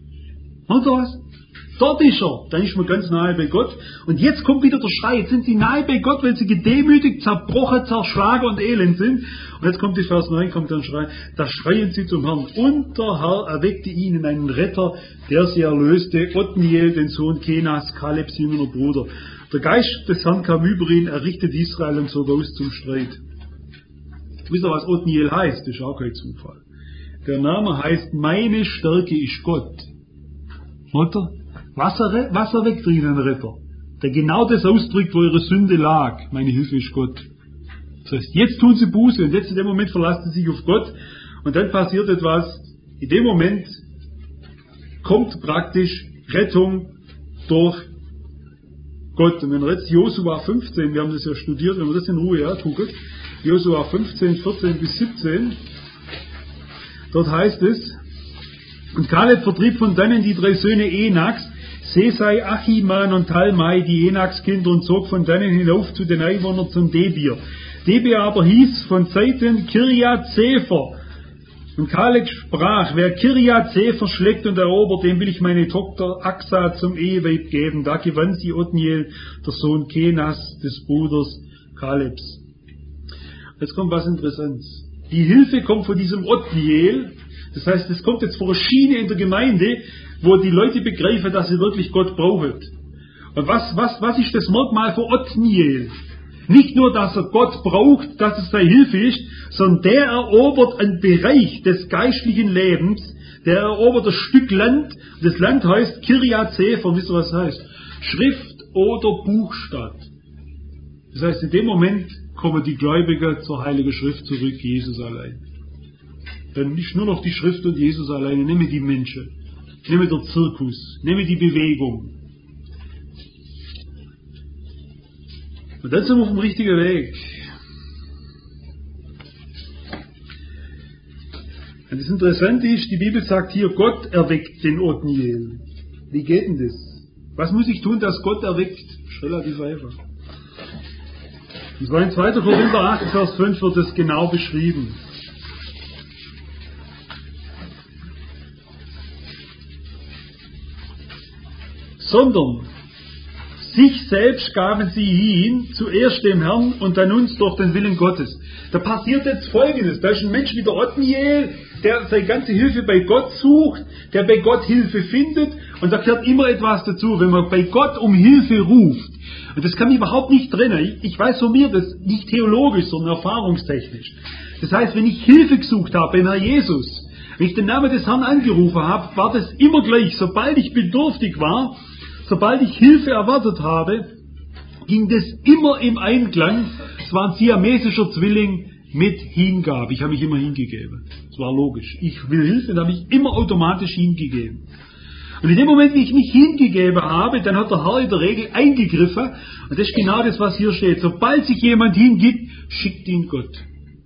Und was? Dort ist er. Dann ist man ganz nahe bei Gott. Und jetzt kommt wieder der Schrei. Jetzt sind sie nahe bei Gott, weil sie gedemütigt, zerbrochen, zerschlagen und elend sind. Und jetzt kommt die Vers neun, kommt der Schrei. Da schreien sie zum Herrn. Und der Herr erweckte ihnen einen Retter, der sie erlöste, Othniel, den Sohn Kenas, Kalebs jüngerer Bruder. Der Geist des Herrn kam über ihn, er richtete Israel und zog aus zum Streit. Wisst ihr, was Othniel heißt? Das ist auch kein Zufall. Der Name heißt, meine Stärke ist Gott. Mutter? Wasser, Wasser wegdrehen, Retter. Der genau das ausdrückt, wo ihre Sünde lag. Meine Hilfe ist Gott. Das heißt, jetzt tun sie Buße und jetzt in dem Moment verlassen sie sich auf Gott und dann passiert etwas. In dem Moment kommt praktisch Rettung durch Gott. Und wenn wir jetzt Josua fünfzehn, wir haben das ja studiert, wenn wir das in Ruhe angucken, Josua fünfzehn, vierzehn bis siebzehn, dort heißt es, und Kaleb vertrieb von dannen die drei Söhne Enaks, Sesai, Achiman und Talmai, die Enakskinder, und zog von dannen hinauf zu den Einwohnern zum Debir. Debir aber hieß von Zeiten Kirjat Sefer. Und Kaleb sprach, wer Kirjat Sefer schlägt und erobert, dem will ich meine Tochter Aksa zum Eheweib geben. Da gewann sie Othniel, der Sohn Kenas, des Bruders Kalebs. Jetzt kommt was Interessantes. Die Hilfe kommt von diesem Othniel. Das heißt, es kommt jetzt vor eine Schiene in der Gemeinde, wo die Leute begreifen, dass sie wirklich Gott brauchen. Und was, was, was ist das Merkmal für Othniel? Nicht nur, dass er Gott braucht, dass es seine Hilfe ist, sondern der erobert einen Bereich des geistlichen Lebens, der erobert ein Stück Land. Das Land heißt Kirjat Sefer. Wisst ihr, was das heißt? Schrift oder Buchstabe. Das heißt, in dem Moment kommen die Gläubigen zur Heiligen Schrift zurück, Jesus allein. Dann nicht nur noch die Schrift und Jesus alleine, nehme die Menschen, nehme der Zirkus, nehme die Bewegung. Und dann sind wir auf dem richtigen Weg. Und das Interessante ist, die Bibel sagt hier, Gott erweckt den Othniel. Wie geht denn das? Was muss ich tun, dass Gott erweckt? Das ist relativ einfach. Und zwar in zweiter Korinther acht, Vers fünf wird das genau beschrieben. Sondern sich selbst gaben sie hin, zuerst dem Herrn und dann uns durch den Willen Gottes. Da passiert jetzt Folgendes. Da ist ein Mensch wie der Othniel, der seine ganze Hilfe bei Gott sucht, der bei Gott Hilfe findet, und da gehört immer etwas dazu, wenn man bei Gott um Hilfe ruft. Und das kann mich überhaupt nicht trennen. Ich, ich weiß von mir, das nicht theologisch, sondern erfahrungstechnisch. Das heißt, wenn ich Hilfe gesucht habe beim Herrn Jesus, wenn ich den Namen des Herrn angerufen habe, war das immer gleich. Sobald ich bedürftig war, sobald ich Hilfe erwartet habe, ging das immer im Einklang. Es war ein siamesischer Zwilling mit Hingabe. Ich habe mich immer hingegeben. Das war logisch. Ich will Hilfe, dann habe ich immer automatisch hingegeben. Und in dem Moment, wie ich mich hingegeben habe, dann hat der Herr in der Regel eingegriffen. Und das ist genau das, was hier steht. Sobald sich jemand hingibt, schickt ihn Gott.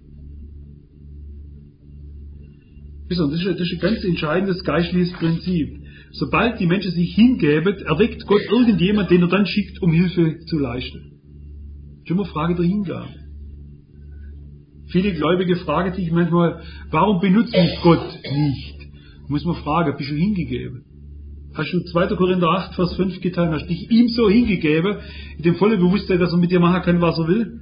Das ist ein ganz entscheidendes geistliches Prinzip. Sobald die Menschen sich hingeben, erweckt Gott irgendjemand, den er dann schickt, um Hilfe zu leisten. Das ist immer eine Frage der Hingabe. Viele Gläubige fragen sich manchmal, warum benutzt mich Gott nicht? Muss man fragen, bist du hingegeben? Hast du zweiter Korinther acht, Vers fünf getan, hast dich ihm so hingegeben, in dem vollen Bewusstsein, dass er mit dir machen kann, was er will?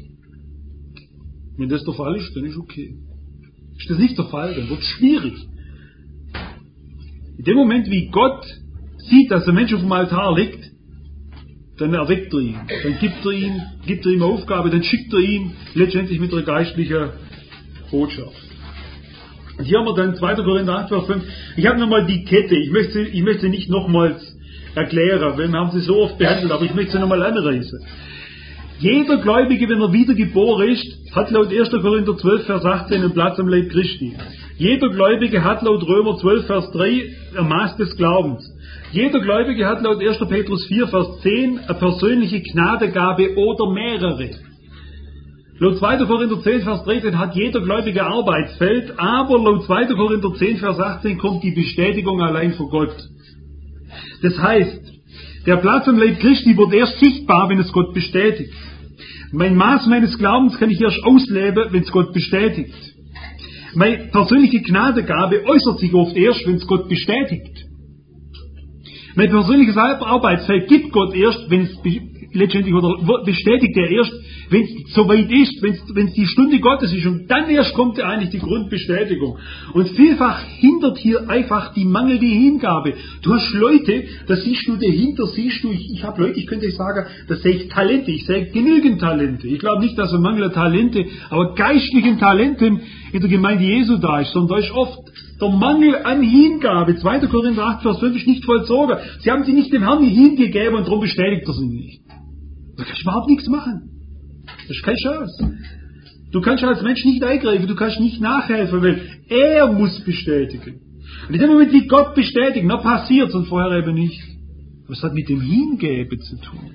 Wenn das der Fall ist, dann ist okay. Ist das nicht der Fall, dann wird es schwierig. In dem Moment, wie Gott sieht, dass der Mensch auf dem Altar liegt, dann erweckt er ihn. Dann gibt er ihm, gibt er ihm eine Aufgabe, dann schickt er ihn letztendlich mit einer geistlichen Botschaft. Und hier haben wir dann zweiter Korinther acht, Vers fünf. Ich habe nochmal die Kette, ich möchte, ich möchte nicht nochmals erklären, weil wir haben sie so oft behandelt, aber ich möchte sie nochmal anreißen. Jeder Gläubige, wenn er wiedergeboren ist, hat laut erster Korinther zwölf, Vers achtzehn einen Platz am Leib Christi. Jeder Gläubige hat laut Römer zwölf, Vers drei ein Maß des Glaubens. Jeder Gläubige hat laut erster Petrus vier, Vers zehn eine persönliche Gnadegabe oder mehrere. Laut zweiter Korinther zehn, Vers dreizehn hat jeder Gläubige Arbeitsfeld, aber laut zweiter Korinther zehn, Vers achtzehn kommt die Bestätigung allein von Gott. Das heißt, der Platz am Leib Christi wird erst sichtbar, wenn es Gott bestätigt. Mein Maß meines Glaubens kann ich erst ausleben, wenn es Gott bestätigt. Meine persönliche Gnadegabe äußert sich oft erst, wenn es Gott bestätigt. Mein persönliches Arbeitsfeld gibt Gott erst, wenn es be- letztendlich oder bestätigt er erst, wenn es soweit ist, wenn es die Stunde Gottes ist, und dann erst kommt eigentlich die Grundbestätigung. Und vielfach hindert hier einfach die mangelnde Hingabe. Du hast Leute, da siehst du dahinter, siehst du, ich, ich habe Leute, ich könnte sagen, da sehe ich Talente, ich sehe genügend Talente. Ich glaube nicht, dass wir Mangel an Talente, aber geistlichen Talenten in der Gemeinde Jesu da ist, sondern da ist oft der Mangel an Hingabe. zweiter Korinther acht, Vers fünf ist nicht vollzogen. Sie haben sie nicht dem Herrn hingegeben und darum bestätigt er sie nicht. Da kannst du überhaupt nichts machen. Das ist keine Chance. Du kannst als Mensch nicht eingreifen, du kannst nicht nachhelfen, weil er muss bestätigen. Und in dem Moment, wie Gott bestätigt, dann passiert es und vorher eben nicht. Was hat mit dem Hingeben zu tun?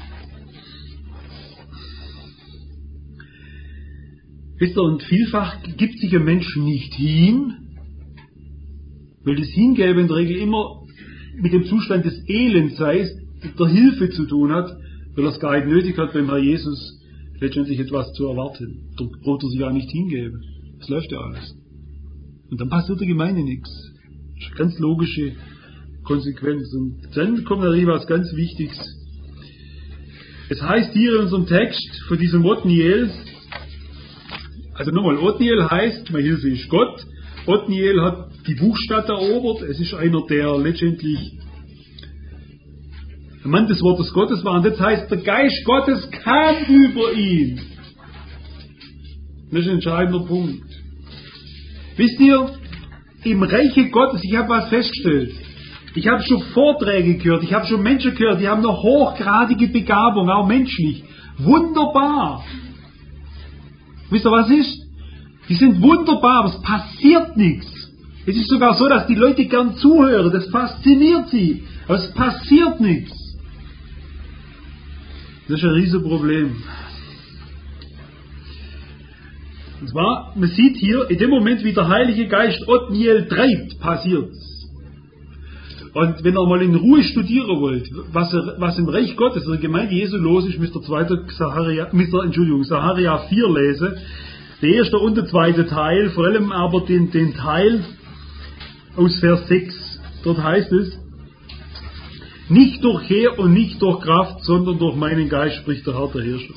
Wisst ihr, und vielfach gibt sich ein Mensch nicht hin, weil das Hingeben in der Regel immer mit dem Zustand des Elends heißt, der Hilfe zu tun hat, weil er es gar nicht nötig hat, beim Herr Jesus letztendlich etwas zu erwarten. Da braucht er sich ja nicht hingeben. Das läuft ja alles. Und dann passiert der Gemeinde nichts. Das ist eine ganz logische Konsequenz. Und dann kommt natürlich was ganz Wichtiges. Es heißt hier in unserem Text von diesem Othniel, also nochmal, Othniel heißt, meine Hilfe ist Gott. Othniel hat die Buchstadt erobert. Es ist einer, der letztendlich ein Mann des Wortes Gottes war. Und das heißt, der Geist Gottes kam über ihn. Das ist ein entscheidender Punkt. Wisst ihr, im Reiche Gottes, ich habe was festgestellt. Ich habe schon Vorträge gehört, ich habe schon Menschen gehört, die haben eine hochgradige Begabung, auch menschlich. Wunderbar. Wisst ihr, was ist? Die sind wunderbar, aber es passiert nichts. Es ist sogar so, dass die Leute gern zuhören, das fasziniert sie, aber es passiert nichts. Das ist ein Riesenproblem. Und zwar, man sieht hier, in dem Moment, wie der Heilige Geist Othniel treibt, passiert's. Und wenn ihr mal in Ruhe studieren wollt, was, was im Reich Gottes, in der Gemeinde Jesu los ist, müsst ihr zweiter Sacharia, müsst ihr, Entschuldigung, Sacharia vier lesen. Der erste und der zweite Teil, vor allem aber den, den Teil aus Vers sechs. Dort heißt es, nicht durch Heer und nicht durch Kraft, sondern durch meinen Geist, spricht der Herr, der Herrscher.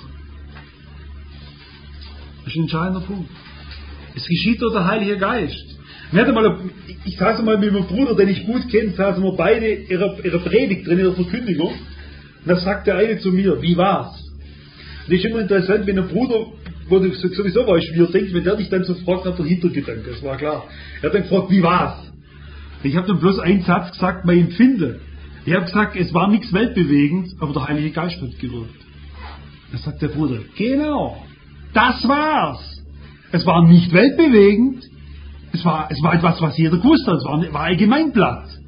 Das ist ein entscheidender Punkt. Es geschieht durch den Heiligen Geist. Wir hatten mal, ich saß mal mit meinem Bruder, den ich gut kenne, saßen wir beide in ihrer, ihrer Predigt drin, in der Verkündigung. Und da sagt der eine zu mir, wie war's? Und das ist immer interessant, wenn ein Bruder, wo du sowieso weißt, wie er denkt, wenn der dich dann so fragt, hat er Hintergedanke, das war klar. Er hat dann gefragt, wie war's? Und ich habe dann bloß einen Satz gesagt, mein Empfinden. Ich habe gesagt, es war nichts weltbewegend, aber der Heilige Geist hat gewirkt. Da sagt der Bruder, genau, das war's. Es war nicht weltbewegend, es war, es war etwas, was jeder gewusst hat, es war, war Allgemeinblatt.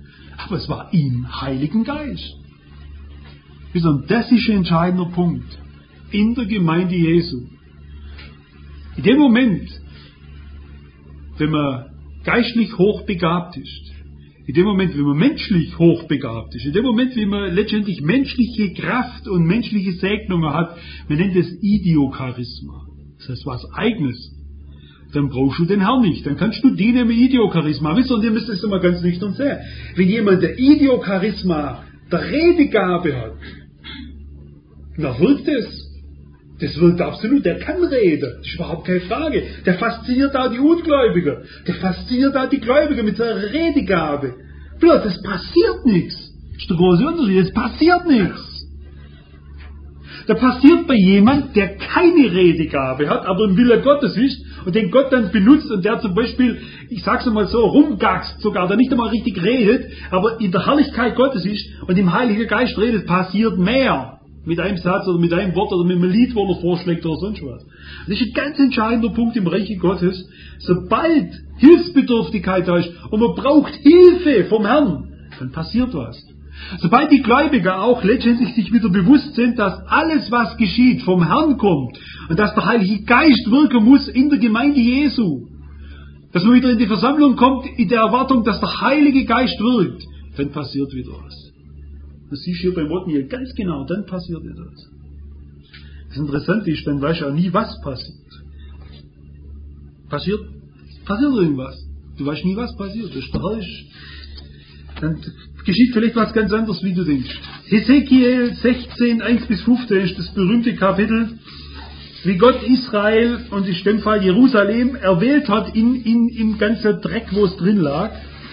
Aber es war im Heiligen Geist. Und das ist ein entscheidender Punkt. In der Gemeinde Jesu. In dem Moment, wenn man geistlich hochbegabt ist, in dem Moment, wenn man menschlich hochbegabt ist, in dem Moment, wenn man letztendlich menschliche Kraft und menschliche Segnungen hat, man nennt es Idiocharisma. Das heißt was Eigenes. Dann brauchst du den Herrn nicht. Dann kannst du dienen mit Idiocharisma. Wisst ihr, und ihr müsst es immer ganz nüchtern sehen. Wenn jemand der Idiocharisma, der Redegabe hat, na wirkt es. Das wirkt absolut. Der kann reden. Das ist überhaupt keine Frage. Der fasziniert auch die Ungläubigen. Der fasziniert auch die Gläubigen mit seiner Redegabe. Bloß, es passiert nichts. Das ist der große Unterschied. Es passiert nichts. Da passiert bei jemand, der keine Redegabe hat, aber im Wille Gottes ist und den Gott dann benutzt und der zum Beispiel, ich sag's mal so, rumgaxt sogar, der nicht einmal richtig redet, aber in der Herrlichkeit Gottes ist und im Heiligen Geist redet, passiert mehr. Mit einem Satz oder mit einem Wort oder mit einem Lied, wo er vorschlägt oder sonst was. Das ist ein ganz entscheidender Punkt im Reich Gottes. Sobald Hilfsbedürftigkeit da ist und man braucht Hilfe vom Herrn, dann passiert was. Sobald die Gläubigen auch letztendlich sich wieder bewusst sind, dass alles, was geschieht, vom Herrn kommt und dass der Heilige Geist wirken muss in der Gemeinde Jesu, dass man wieder in die Versammlung kommt in der Erwartung, dass der Heilige Geist wirkt, dann passiert wieder was. Das siehst du hier beim Othniel ganz genau, dann passiert etwas. Das Interessante ist, dann weißt du auch nie, was passiert. Passiert, passiert irgendwas. Du weißt nie, was passiert. Das ist herrlich. Dann geschieht vielleicht was ganz anderes, wie du denkst. Hesekiel sechzehn, eins bis fünfzehn ist das berühmte Kapitel, wie Gott Israel und in dem Fall Jerusalem erwählt hat in, in, im ganzen Dreck, wo es drin lag.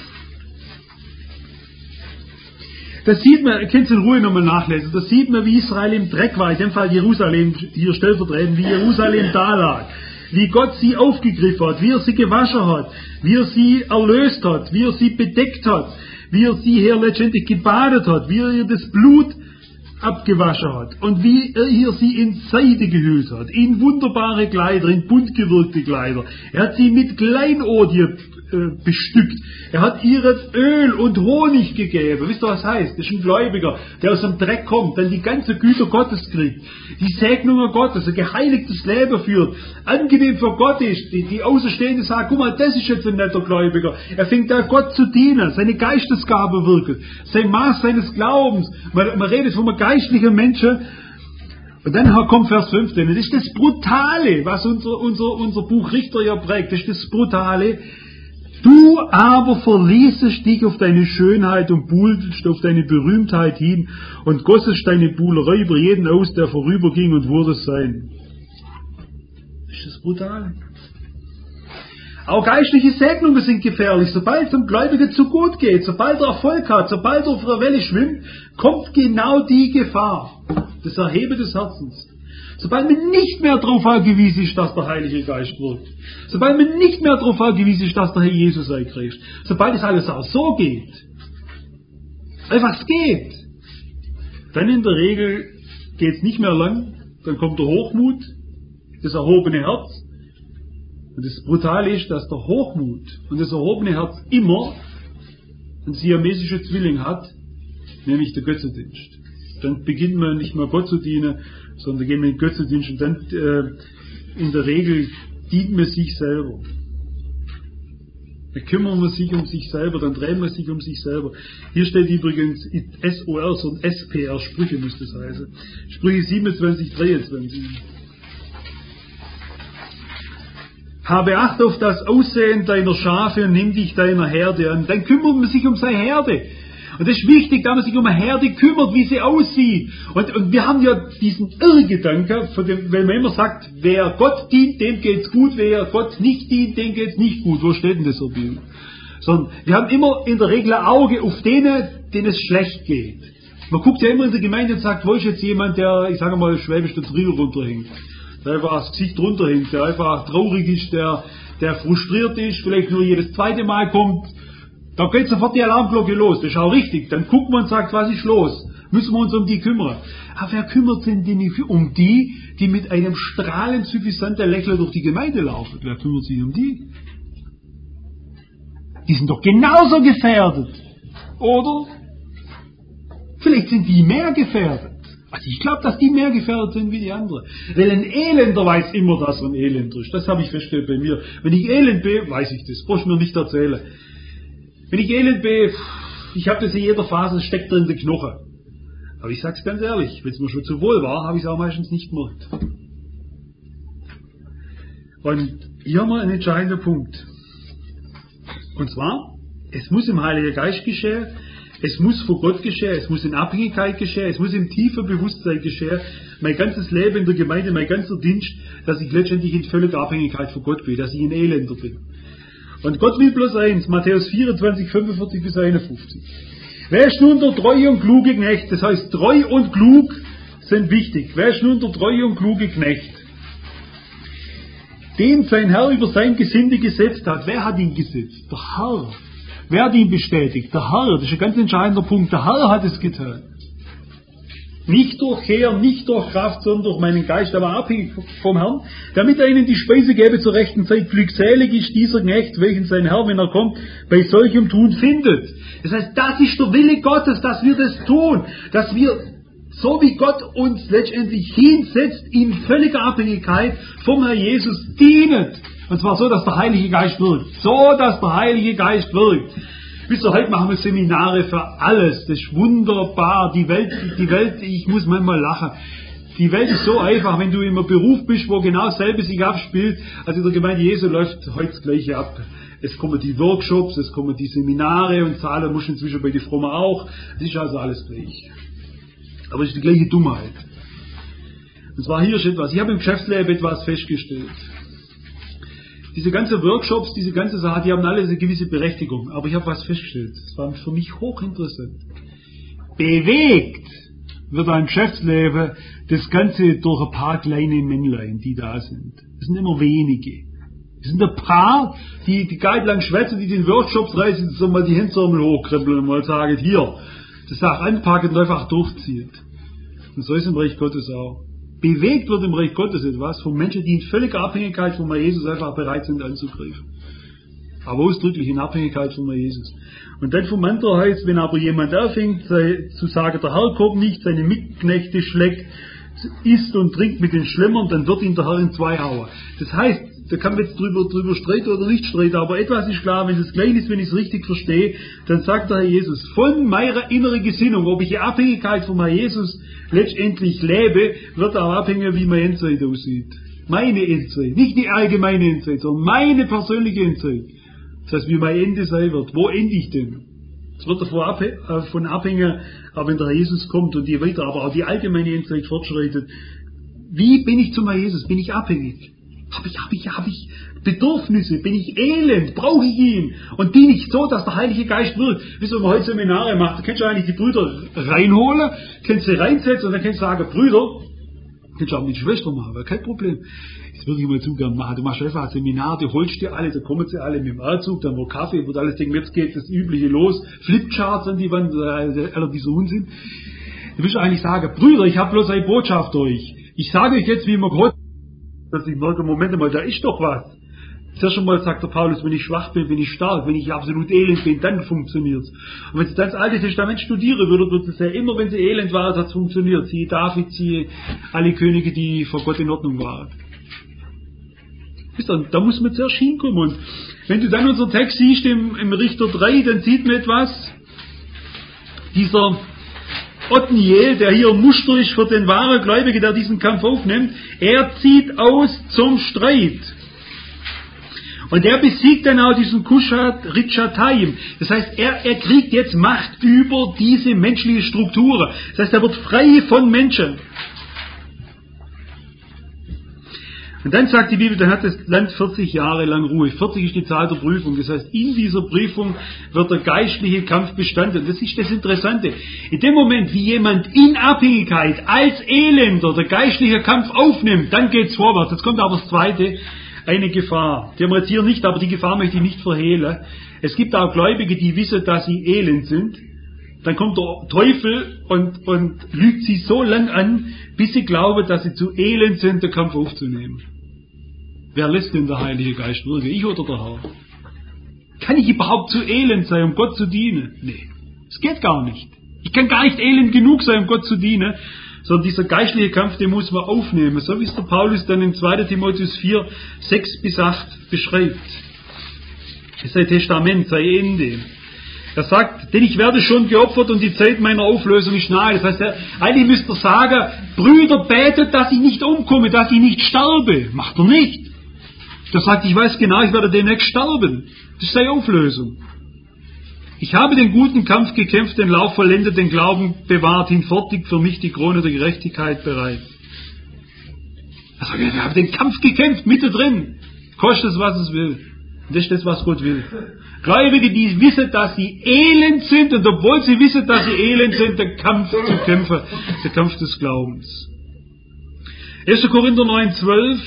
Das sieht man, ihr könnt es in Ruhe nochmal nachlesen, das sieht man, wie Israel im Dreck war, in dem Fall Jerusalem, hier stellvertretend, wie Jerusalem da lag, wie Gott sie aufgegriffen hat, wie er sie gewaschen hat, wie er sie erlöst hat, wie er sie bedeckt hat, wie er sie hier letztendlich gebadet hat, wie er ihr das Blut abgewaschen hat und wie er hier sie in Seide gehüllt hat, in wunderbare Kleider, in bunt gewirkte Kleider. Er hat sie mit Kleinodie äh, bestückt. Er hat ihr Öl und Honig gegeben. Wisst ihr, was heißt? Das ist ein Gläubiger, der aus dem Dreck kommt, dann die ganze Güter Gottes kriegt, die Segnungen Gottes, ein geheiligtes Leben führt, angenehm für Gott ist. Die, die Außenstehende sagen, guck mal, das ist jetzt ein netter Gläubiger. Er fängt da Gott zu dienen, seine Geistesgabe wirkt, sein Maß seines Glaubens. Man, man redet von einem geistlichen Menschen. Und dann kommt Vers fünfzehn. Das ist das Brutale, was unser, unser, unser Buch Richter ja prägt. Das ist das Brutale. Du aber verließest dich auf deine Schönheit und buhltest auf deine Berühmtheit hin und gossest deine Buhlerei über jeden aus, der vorüberging und wurde sein. Das ist das Brutale. Auch geistliche Segnungen sind gefährlich. Sobald es dem Gläubigen zu gut geht, sobald er Erfolg hat, sobald er auf der Welle schwimmt, kommt genau die Gefahr. Das Erheben des Herzens. Sobald man nicht mehr darauf angewiesen ist, dass der Heilige Geist wirkt. Sobald man nicht mehr darauf angewiesen ist, dass der Herr Jesus einkriegt. Sobald es alles auch so geht. Einfach es geht. Dann in der Regel geht es nicht mehr lang. Dann kommt der Hochmut, das erhobene Herz. Und das Brutale ist, dass der Hochmut und das erhobene Herz immer einen siamesischen Zwilling hat, nämlich der Götzendienst. Dann beginnt man nicht mehr Gott zu dienen, sondern gehen wir in den Götzendienst und dann äh, in der Regel dient man sich selber. Dann kümmern wir sich um sich selber, dann drehen wir sich um sich selber. Hier steht übrigens S O R, sondern S P R, Sprüche müsste es heißen. Sprüche siebenundzwanzig, dreiundzwanzig. Habe Acht auf das Aussehen deiner Schafe und nimm dich deiner Herde an. Dann kümmert man sich um seine Herde. Und das ist wichtig, dass man sich um eine Herde kümmert, wie sie aussieht. Und, und wir haben ja diesen Irrgedanke, von dem, wenn man immer sagt, wer Gott dient, dem geht's gut, wer Gott nicht dient, dem geht's nicht gut. Wo steht denn das so? Sondern wir haben immer in der Regel ein Auge auf denen, denen es schlecht geht. Man guckt ja immer in der Gemeinde und sagt, wo ist jetzt jemand, der, ich sage mal, schwäbisch den Trill runterhängt. Der einfach das Gesicht runterhängt, der einfach traurig ist, der, der frustriert ist, vielleicht nur jedes zweite Mal kommt. Da geht sofort die Alarmglocke los. Das ist auch richtig. Dann guckt man und sagt, was ist los? Müssen wir uns um die kümmern. Aber wer kümmert sich denn nicht um die, die mit einem strahlend suffisanten Lächeln durch die Gemeinde laufen? Wer kümmert sich um die? Die sind doch genauso gefährdet. Oder? Vielleicht sind die mehr gefährdet. Also ich glaube, dass die mehr gefährdet sind wie die anderen. Weil ein Elender weiß immer, dass er ein Elender ist. Das habe ich festgestellt bei mir. Wenn ich elend bin, weiß ich das. Brauchst du mir nicht erzählen. Wenn ich elend bin, ich habe das in jeder Phase, das steckt drin in den Knochen. Aber ich sag's ganz ehrlich, wenn es mir schon zu wohl war, habe ich es auch meistens nicht gemacht. Und hier haben wir einen entscheidenden Punkt. Und zwar, es muss im Heiligen Geist geschehen, es muss vor Gott geschehen, es muss in Abhängigkeit geschehen, es muss im tiefen Bewusstsein geschehen, mein ganzes Leben in der Gemeinde, mein ganzer Dienst, dass ich letztendlich in völliger Abhängigkeit von Gott bin, dass ich ein Elender bin. Und Gott will bloß eins, Matthäus vierundzwanzig, fünfundvierzig bis einundfünfzig. Wer ist nun der treue und kluge Knecht? Das heißt, treu und klug sind wichtig. Wer ist nun der treue und kluge Knecht? Den sein Herr über sein Gesinde gesetzt hat. Wer hat ihn gesetzt? Der Herr. Wer hat ihn bestätigt? Der Herr. Das ist ein ganz entscheidender Punkt. Der Herr hat es getan. Nicht durch Heer, nicht durch Kraft, sondern durch meinen Geist, aber abhängig vom Herrn, damit er ihnen die Speise gäbe zur rechten Zeit. Glückselig ist dieser Knecht, welchen sein Herr, wenn er kommt, bei solchem Tun findet. Das heißt, das ist der Wille Gottes, dass wir das tun, dass wir, so wie Gott uns letztendlich hinsetzt, in völliger Abhängigkeit vom Herrn Jesus dienen. Und zwar so, dass der Heilige Geist wirkt. So, dass der Heilige Geist wirkt. Wisst ihr, heute machen wir Seminare für alles. Das ist wunderbar. Die Welt, die Welt, ich muss manchmal lachen. Die Welt ist so einfach, wenn du in einem Beruf bist, wo genau dasselbe sich abspielt. Also in der Gemeinde Jesu läuft heute das Gleiche ab. Es kommen die Workshops, es kommen die Seminare und zahlen musst inzwischen bei den Frommen auch. Es ist also alles gleich. Aber es ist die gleiche Dummheit. Und zwar hier ist etwas. Ich habe im Geschäftsleben etwas festgestellt. Diese ganzen Workshops, diese ganze Sache, die haben alle eine gewisse Berechtigung. Aber ich habe was festgestellt. Das war für mich hochinteressant. Bewegt wird ein Geschäftsleben das Ganze durch ein paar kleine Männlein, die da sind. Das sind immer wenige. Das sind ein paar, die die Guideline schwätzen, die den Workshops reißen, so mal die Händsärmel hochkrempeln und mal sagen, hier, das Sache anpacken und einfach durchzieht. Und so ist im Reich Gottes auch. Bewegt wird im Reich Gottes etwas von Menschen, die in völliger Abhängigkeit von Jesus einfach bereit sind anzugreifen. Aber ausdrücklich in Abhängigkeit von Jesus. Und dann vom anderen heißt, wenn aber jemand anfängt zu sagen, der Herr kommt nicht, seine Mitknechte schlägt, isst und trinkt mit den Schlemmern, dann wird ihn der Herr in zwei hauen. Das heißt, da kann man jetzt drüber, drüber streiten oder nicht streiten, aber etwas ist klar, wenn es gleich ist, wenn ich es richtig verstehe, dann sagt der Herr Jesus, von meiner inneren Gesinnung, ob ich in Abhängigkeit von Herrn Jesus letztendlich lebe, wird auch abhängen, wie meine Endzeit aussieht. Meine Endzeit, nicht die allgemeine Endzeit, sondern meine persönliche Endzeit. Das heißt, wie mein Ende sein wird. Wo ende ich denn? Es wird davon abhängen, aber wenn der Herr Jesus kommt und die weiter, aber auch die allgemeine Endzeit fortschreitet. Wie bin ich zu meinem Jesus? Bin ich abhängig? Habe ich, habe ich, habe ich Bedürfnisse? Bin ich elend? Brauche ich ihn? Und diene ich so, dass der Heilige Geist wirkt? Wisst ihr, wenn man heute Seminare macht, da kannst du eigentlich die Brüder reinholen, kannst sie reinsetzen und dann kannst du sagen, Brüder, kannst du auch mit Schwestern machen, weil kein Problem. Das würde ich mal zu gern machen. Du machst einfach ein Seminar, du holst dir alle, da kommen sie alle mit dem Anzug, dann wird Kaffee, wird alles denken, jetzt geht das Übliche los, Flipcharts an die Wand, aller diese Unsinn. Du willst eigentlich sagen, Brüder, ich habe bloß eine Botschaft euch. Ich sage euch jetzt, wie man Gott, dass ich merke, Moment mal, da ist doch was. Zuerst einmal sagt der Paulus, wenn ich schwach bin, bin ich stark, wenn ich absolut elend bin, dann funktioniert's. Und wenn Sie das Alte Testament studieren würden, würden Sie sehen, immer wenn Sie elend waren, hat es funktioniert. Siehe David, siehe alle Könige, die vor Gott in Ordnung waren. Da muss man zuerst hinkommen. Und wenn du dann unseren Text siehst im, im Richter drei, dann sieht man etwas. Dieser Othniel, der hier Muster ist für den wahren Gläubigen, der diesen Kampf aufnimmt, er zieht aus zum Streit. Und er besiegt dann auch diesen Kushat Ritschataim. Das heißt, er, er kriegt jetzt Macht über diese menschliche Struktur. Das heißt, er wird frei von Menschen. Und dann sagt die Bibel, dann hat das Land vierzig Jahre lang Ruhe. vierzig ist die Zahl der Prüfung. Das heißt, in dieser Prüfung wird der geistliche Kampf bestanden. Das ist das Interessante. In dem Moment, wie jemand in Abhängigkeit als Elender der geistliche Kampf aufnimmt, dann geht's vorwärts. Jetzt kommt aber das Zweite, eine Gefahr. Die haben wir jetzt hier nicht, aber die Gefahr möchte ich nicht verhehlen. Es gibt auch Gläubige, die wissen, dass sie elend sind. Dann kommt der Teufel und, und lügt sie so lang an, bis sie glauben, dass sie zu elend sind, den Kampf aufzunehmen. Wer lässt denn der Heilige Geist wirken? Ich oder der Herr? Kann ich überhaupt zu elend sein, um Gott zu dienen? Nee, das Das geht gar nicht. Ich kann gar nicht elend genug sein, um Gott zu dienen, sondern dieser geistliche Kampf, den muss man aufnehmen, so wie es der Paulus dann in zweiter Timotheus vier, sechs bis acht beschreibt. Es sei Testament, sei Ende. Er sagt, denn ich werde schon geopfert und die Zeit meiner Auflösung ist nahe. Das heißt, eigentlich müsste er sagen, Brüder, betet, dass ich nicht umkomme, dass ich nicht sterbe. Macht er nicht. Er sagt, ich weiß genau, ich werde demnächst sterben. Das ist seine Auflösung. Ich habe den guten Kampf gekämpft, den Lauf vollendet, den Glauben bewahrt, hinfortig für mich die Krone der Gerechtigkeit bereit. Er sagt, ich habe den Kampf gekämpft, mittendrin. Kostet es, was es will. Und das ist das, was Gott will. Gläubige, die wissen, dass sie elend sind, und obwohl sie wissen, dass sie elend sind, der Kampf zu kämpfen, der Kampf des Glaubens. erster Korinther neun, zwölf.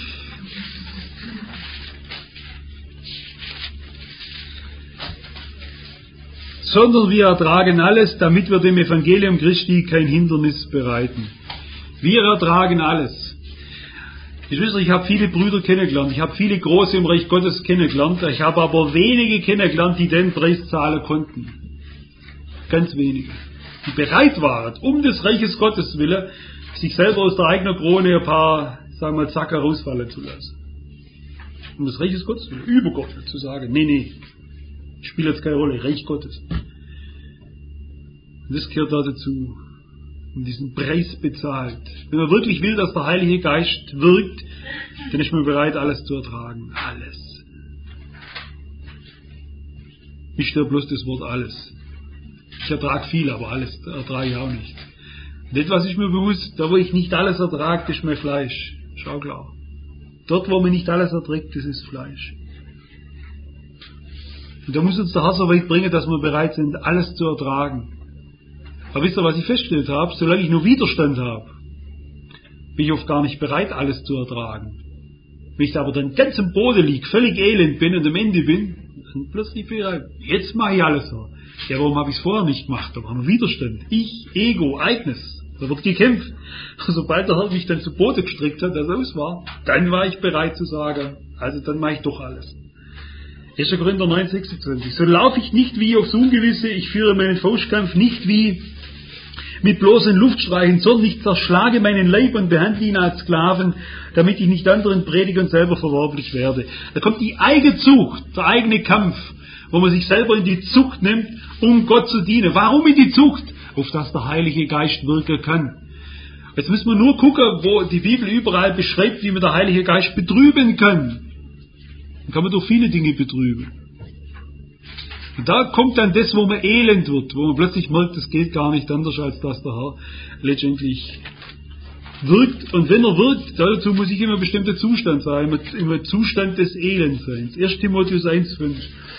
Sondern wir ertragen alles, damit wir dem Evangelium Christi kein Hindernis bereiten. Wir ertragen alles. Geschwister, ich habe viele Brüder kennengelernt, ich habe viele Große im Reich Gottes kennengelernt, ich habe aber wenige kennengelernt, die den Preis zahlen konnten. Ganz wenige. Die bereit waren, um des Reiches Gottes willen, sich selber aus der eigenen Krone ein paar, sagen wir mal, Zack herausfallen zu lassen. Um des Reiches Gottes willen, über Gott zu sagen, nee, nee, spielt jetzt keine Rolle, Reich Gottes. Und das gehört da dazu. Und diesen Preis bezahlt. Wenn man wirklich will, dass der Heilige Geist wirkt, dann ist man bereit, alles zu ertragen. Alles. Mich stört bloß das Wort alles. Ich ertrage viel, aber alles ertrage ich auch nicht. Und etwas ist mir bewusst, da wo ich nicht alles ertrage, das ist mein Fleisch. Schau klar. Dort, wo man nicht alles erträgt, das ist Fleisch. Und da muss uns der Herr so weit bringen, dass wir bereit sind, alles zu ertragen. Aber wisst ihr, was ich festgestellt habe? Solange ich nur Widerstand habe, bin ich oft gar nicht bereit, alles zu ertragen. Wenn ich aber dann ganz im Boden liege, völlig elend bin und am Ende bin, dann plötzlich bin ich bereit. Jetzt mache ich alles so. Ja, warum habe ich es vorher nicht gemacht? Da war nur Widerstand. Ich, Ego, Eigenes. Da wird gekämpft. Sobald der Herr mich dann zu Boden gestreckt hat, dass er aus war, dann war ich bereit zu sagen, also dann mache ich doch alles. erster Korinther neun, sechsundzwanzig. So laufe ich nicht wie aufs Ungewisse, ich führe meinen Faustkampf nicht wie mit bloßen Luftstreichen, sondern ich zerschlage meinen Leib und behandle ihn als Sklaven, damit ich nicht anderen predige und selber verwerblich werde. Da kommt die eigene Zucht, der eigene Kampf, wo man sich selber in die Zucht nimmt, um Gott zu dienen. Warum in die Zucht? Auf dass der Heilige Geist wirken kann. Jetzt müssen wir nur gucken, wo die Bibel überall beschreibt, wie man der Heilige Geist betrüben kann. Dann kann man durch viele Dinge betrüben. Und da kommt dann das, wo man elend wird, wo man plötzlich merkt, es geht gar nicht anders, als dass der Herr letztendlich wirkt. Und wenn er wirkt, dazu muss ich immer ein bestimmter Zustand sein, immer Zustand des Elendseins. erster Timotheus eins, fünf.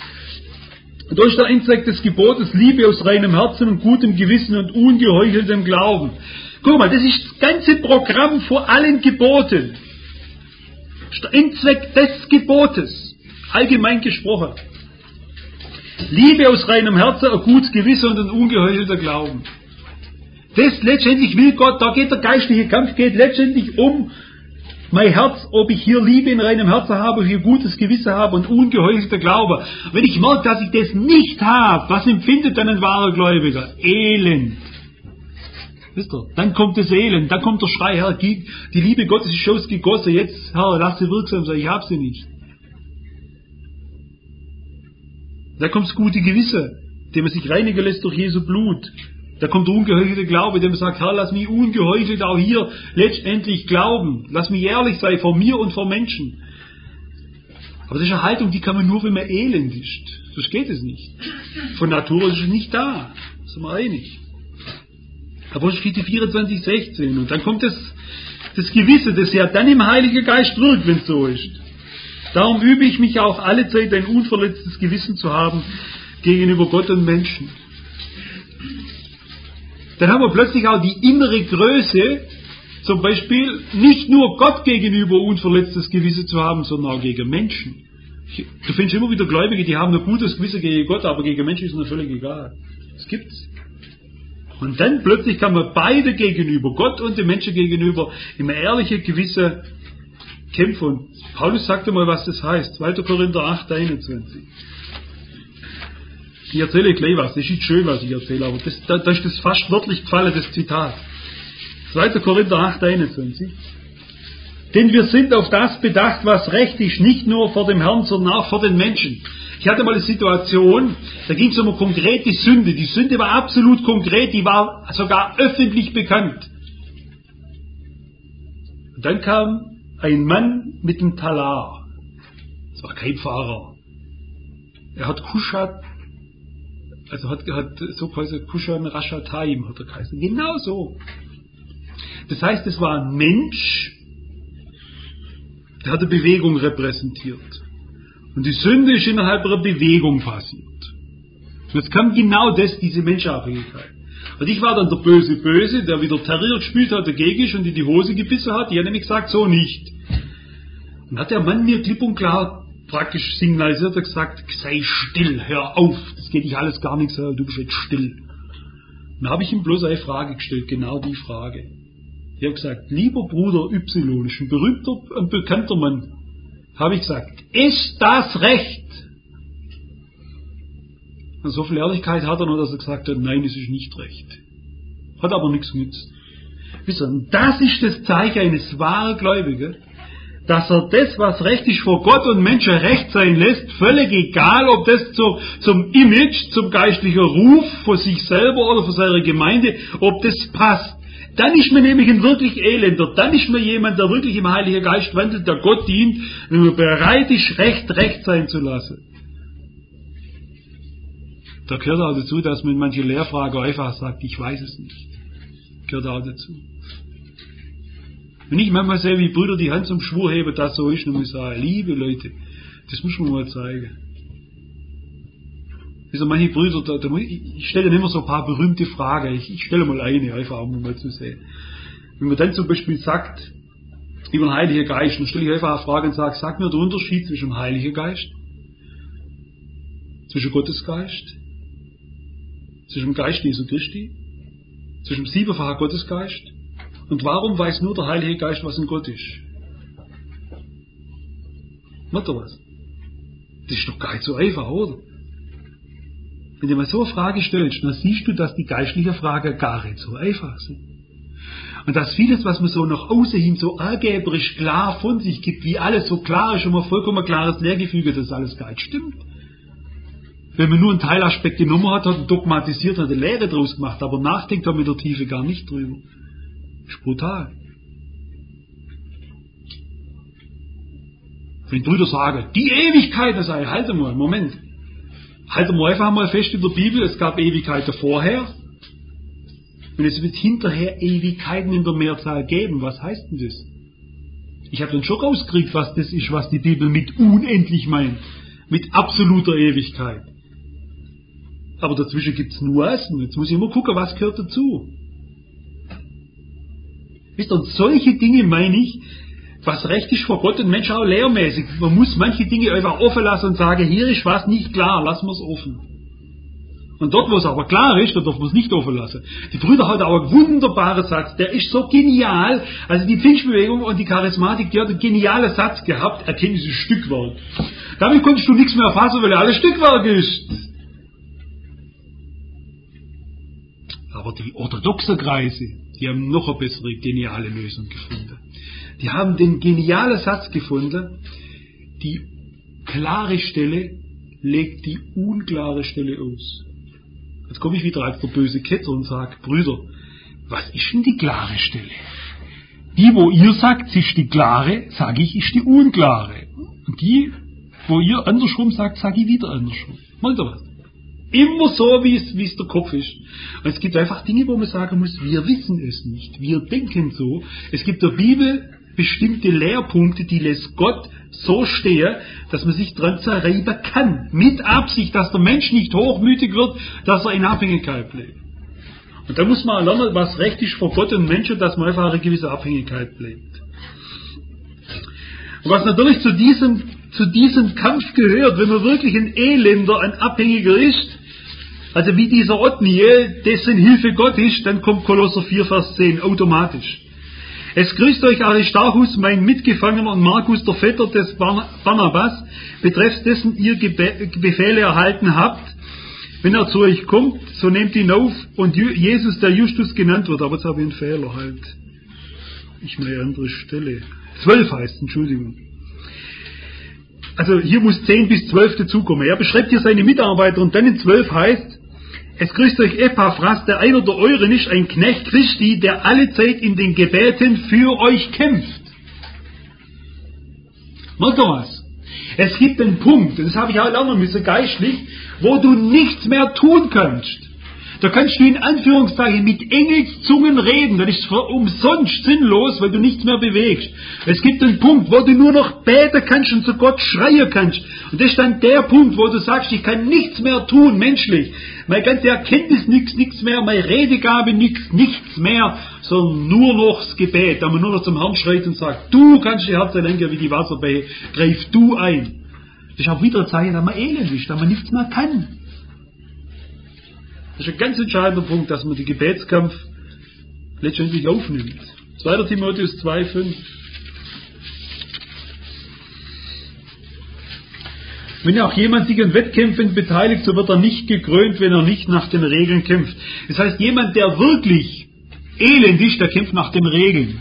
Und da ist der Einzweck des Gebotes, Liebe aus reinem Herzen und gutem Gewissen und ungeheucheltem Glauben. Guck mal, das ist das ganze Programm vor allen Geboten. Das ist der Endzweck des Gebotes, allgemein gesprochen. Liebe aus reinem Herzen, ein gutes Gewissen und ein ungeheuchelter Glauben. Das letztendlich will Gott, da geht der geistliche Kampf, geht letztendlich um mein Herz, ob ich hier Liebe in reinem Herzen habe, ob ich ein gutes Gewissen habe und ungeheuchelter Glaube. Wenn ich merke, dass ich das nicht habe, was empfindet dann ein wahrer Gläubiger? Elend. Wisst ihr? Dann kommt das Elend, dann kommt der Schrei, Herr, die Liebe Gottes ist schon gegossen, jetzt, Herr, lass sie wirksam sein, ich habe sie nicht. Da kommt das gute Gewissen, dem man sich reinigen lässt durch Jesu Blut. Da kommt der ungeheuchelte Glaube, dem man sagt, Herr, lass mich ungeheuchelt auch hier letztendlich glauben. Lass mich ehrlich sein vor mir und vor Menschen. Aber das ist eine Haltung, die kann man nur, wenn man elend ist. Sonst geht es nicht. Von Natur ist es nicht da. Das sind wir einig. Apostelgeschichte vierundzwanzig, sechzehn. Und dann kommt das, das Gewisse, das ja dann im Heiligen Geist wirkt, wenn es so ist. Darum übe ich mich auch alle Zeit, ein unverletztes Gewissen zu haben gegenüber Gott und Menschen. Dann haben wir plötzlich auch die innere Größe, zum Beispiel nicht nur Gott gegenüber unverletztes Gewissen zu haben, sondern auch gegen Menschen. Du findest immer wieder Gläubige, die haben ein gutes Gewissen gegen Gott, aber gegen Menschen ist ihnen völlig egal. Das gibt's. Und dann plötzlich kann man beide gegenüber, Gott und den Menschen gegenüber, im ehrlichen Gewissen kämpfen. Und Paulus sagte mal, was das heißt. zweiter Korinther acht, einundzwanzig. Ich erzähle gleich was, das ist nicht schön, was ich erzähle, aber das, da, da ist das fast wörtlich gefallen, das Zitat. zweiter Korinther acht, einundzwanzig. Denn wir sind auf das bedacht, was recht ist, nicht nur vor dem Herrn, sondern auch vor den Menschen. Ich hatte mal eine Situation, da ging es um eine konkrete Sünde. Die Sünde war absolut konkret, die war sogar öffentlich bekannt. Und dann kam ein Mann mit einem Talar. Das war kein Pfarrer. Er hat Kushat, also hat, hat so geheißen, Kushan Rashatayim hat er geheißen. Genau so. Das heißt, es war ein Mensch, der hat eine Bewegung repräsentiert. Und die Sünde ist innerhalb einer Bewegung passiert. Und jetzt kam genau das, diese Menschenabhängigkeit. Und ich war dann der böse Böse, der wieder Terrier gespielt hat, dagegen ist und in die Hose gebissen hat. Ich habe nämlich gesagt, so nicht. Und hat der Mann mir klipp und klar praktisch signalisiert, hat gesagt, sei still, hör auf, das geht dich alles gar nichts an, du bist jetzt still. Und dann habe ich ihm bloß eine Frage gestellt, genau die Frage. Ich habe gesagt, lieber Bruder Y, ist ein berühmter, ein bekannter Mann, habe ich gesagt, ist das Recht? Und so viel Ehrlichkeit hat er nur, dass er gesagt hat, nein, es ist nicht recht. Hat aber nichts genützt. Wisst ihr, das ist das Zeichen eines wahren Gläubigen, dass er das, was recht ist vor Gott und Menschen, recht sein lässt, völlig egal, ob das zu, zum Image, zum geistlichen Ruf von sich selber oder von seiner Gemeinde, ob das passt. Dann ist man nämlich ein wirklich Elender, dann ist man jemand, der wirklich im Heiligen Geist wandelt, der Gott dient, wenn man bereit ist, Recht Recht sein zu lassen. Da gehört auch dazu, dass man in manchen Lehrfragen einfach sagt, ich weiß es nicht. Gehört auch dazu. Wenn ich manchmal sehe, wie Brüder die Hand zum Schwur heben, das so ist, dann muss ich sagen, liebe Leute, das muss man mal zeigen. Also manche Brüder, da, da, ich stelle dann immer so ein paar berühmte Fragen. Ich, ich stelle mal eine, einfach um mal zu sehen. Wenn man dann zum Beispiel sagt, über den Heiligen Geist, dann stelle ich einfach eine Frage und sage, sag mir den Unterschied zwischen dem Heiligen Geist, zwischen Gottes Geist, zwischen dem Geist Jesu Christi, zwischen dem siebenfachen Gottesgeist, und warum weiß nur der Heilige Geist, was in Gott ist? Macht er was? Das ist doch gar nicht so einfach, oder? Wenn du mal so eine Frage stellst, dann siehst du, dass die geistlichen Fragen gar nicht so einfach sind. Und dass vieles, was man so nach außen hin so angeberisch klar von sich gibt, wie alles so klar ist und man vollkommen klares Lehrgefüge, dass alles gar nicht stimmt. Wenn man nur einen Teilaspekt genommen hat, hat er dogmatisiert, hat eine Lehre draus gemacht, aber nachdenkt hat man in der Tiefe gar nicht drüber. Das ist brutal. Wenn Brüder sagen, die Ewigkeit, das sei, halt mal, Moment. Halten wir einfach mal fest in der Bibel, es gab Ewigkeiten vorher und es wird hinterher Ewigkeiten in der Mehrzahl geben. Was heißt denn das? Ich habe dann schon rausgekriegt, was das ist, was die Bibel mit unendlich meint, mit absoluter Ewigkeit. Aber dazwischen gibt es Nuancen. Jetzt muss ich immer gucken, was gehört dazu. Wisst ihr, und solche Dinge meine ich, was recht ist vor Gott und Mensch auch lehrmäßig. Man muss manche Dinge einfach offen lassen und sagen, hier ist was nicht klar, lassen wir es offen. Und dort, wo es aber klar ist, da darf man es nicht offen lassen. Die Brüder haben auch einen wunderbaren Satz, der ist so genial. Also die Pfingstbewegung und die Charismatik, die hat einen genialen Satz gehabt, Erkenntnis ist Stückwerk. Damit konntest du nichts mehr erfassen, weil alles Stückwerk ist. Aber die orthodoxen Kreise, die haben noch eine bessere, geniale Lösung gefunden. Die haben den genialen Satz gefunden, die klare Stelle legt die unklare Stelle aus. Jetzt komme ich wieder als der böse Ketzer und sage, Brüder, was ist denn die klare Stelle? Die, wo ihr sagt, sie ist die klare, sage ich, ist die unklare. Und die, wo ihr andersrum sagt, sage ich wieder andersrum. Meint ihr was? Immer so, wie es, wie es der Kopf ist. Und es gibt einfach Dinge, wo man sagen muss, wir wissen es nicht. Wir denken so. Es gibt der Bibel bestimmte Lehrpunkte, die lässt Gott so stehen, dass man sich dran zerreiben kann. Mit Absicht, dass der Mensch nicht hochmütig wird, dass er in Abhängigkeit bleibt. Und da muss man lernen, was recht ist vor Gott und Menschen, dass man einfach eine gewisse Abhängigkeit bleibt. Und was natürlich zu diesem, zu diesem Kampf gehört, wenn man wirklich ein Elender, ein Abhängiger ist, also wie dieser Othniel, dessen Hilfe Gott ist, dann kommt Kolosser vier, Vers zehn automatisch. Es grüßt euch Aristarchus, mein Mitgefangener, und Markus, der Vetter des Barnabas, betreffs dessen ihr Gebe- Befehle erhalten habt, Wenn er zu euch kommt, so nehmt ihn auf und Jesus, der Justus genannt wird, aber jetzt habe ich einen Fehler halt. Ich meine andere Stelle. Zwölf heißt, Entschuldigung. Also hier muss zehn bis zwölf dazukommen. Er beschreibt hier seine Mitarbeiter und dann in zwölf heißt, es grüßt euch Epaphras, der einer der euren ist, ein Knecht Christi, der alle Zeit in den Gebeten für euch kämpft. Merkt ihr was? Es gibt einen Punkt, das habe ich auch lernen müssen, geistlich, wo du nichts mehr tun kannst. Da kannst du in Anführungszeichen mit Engelszungen reden, das ist umsonst sinnlos, weil du nichts mehr bewegst. Es gibt einen Punkt, wo du nur noch beten kannst und zu Gott schreien kannst. Und das ist dann der Punkt, wo du sagst, ich kann nichts mehr tun, menschlich. Meine ganze Erkenntnis nichts, nichts mehr, meine Redegabe nichts, nichts mehr, sondern nur noch das Gebet, da man nur noch zum Herrn schreit und sagt, du kannst die Herzen lenken wie die Wasserbäche, greif du ein. Das ist auch wieder ein Zeichen, dass man elend ist, dass man nichts mehr kann. Das ist ein ganz entscheidender Punkt, dass man den Gebetskampf letztendlich aufnimmt. zweiter Timotheus zwei fünf. Wenn auch jemand sich an Wettkämpfen beteiligt, so wird er nicht gekrönt, wenn er nicht nach den Regeln kämpft. Das heißt, jemand, der wirklich elend ist, der kämpft nach den Regeln.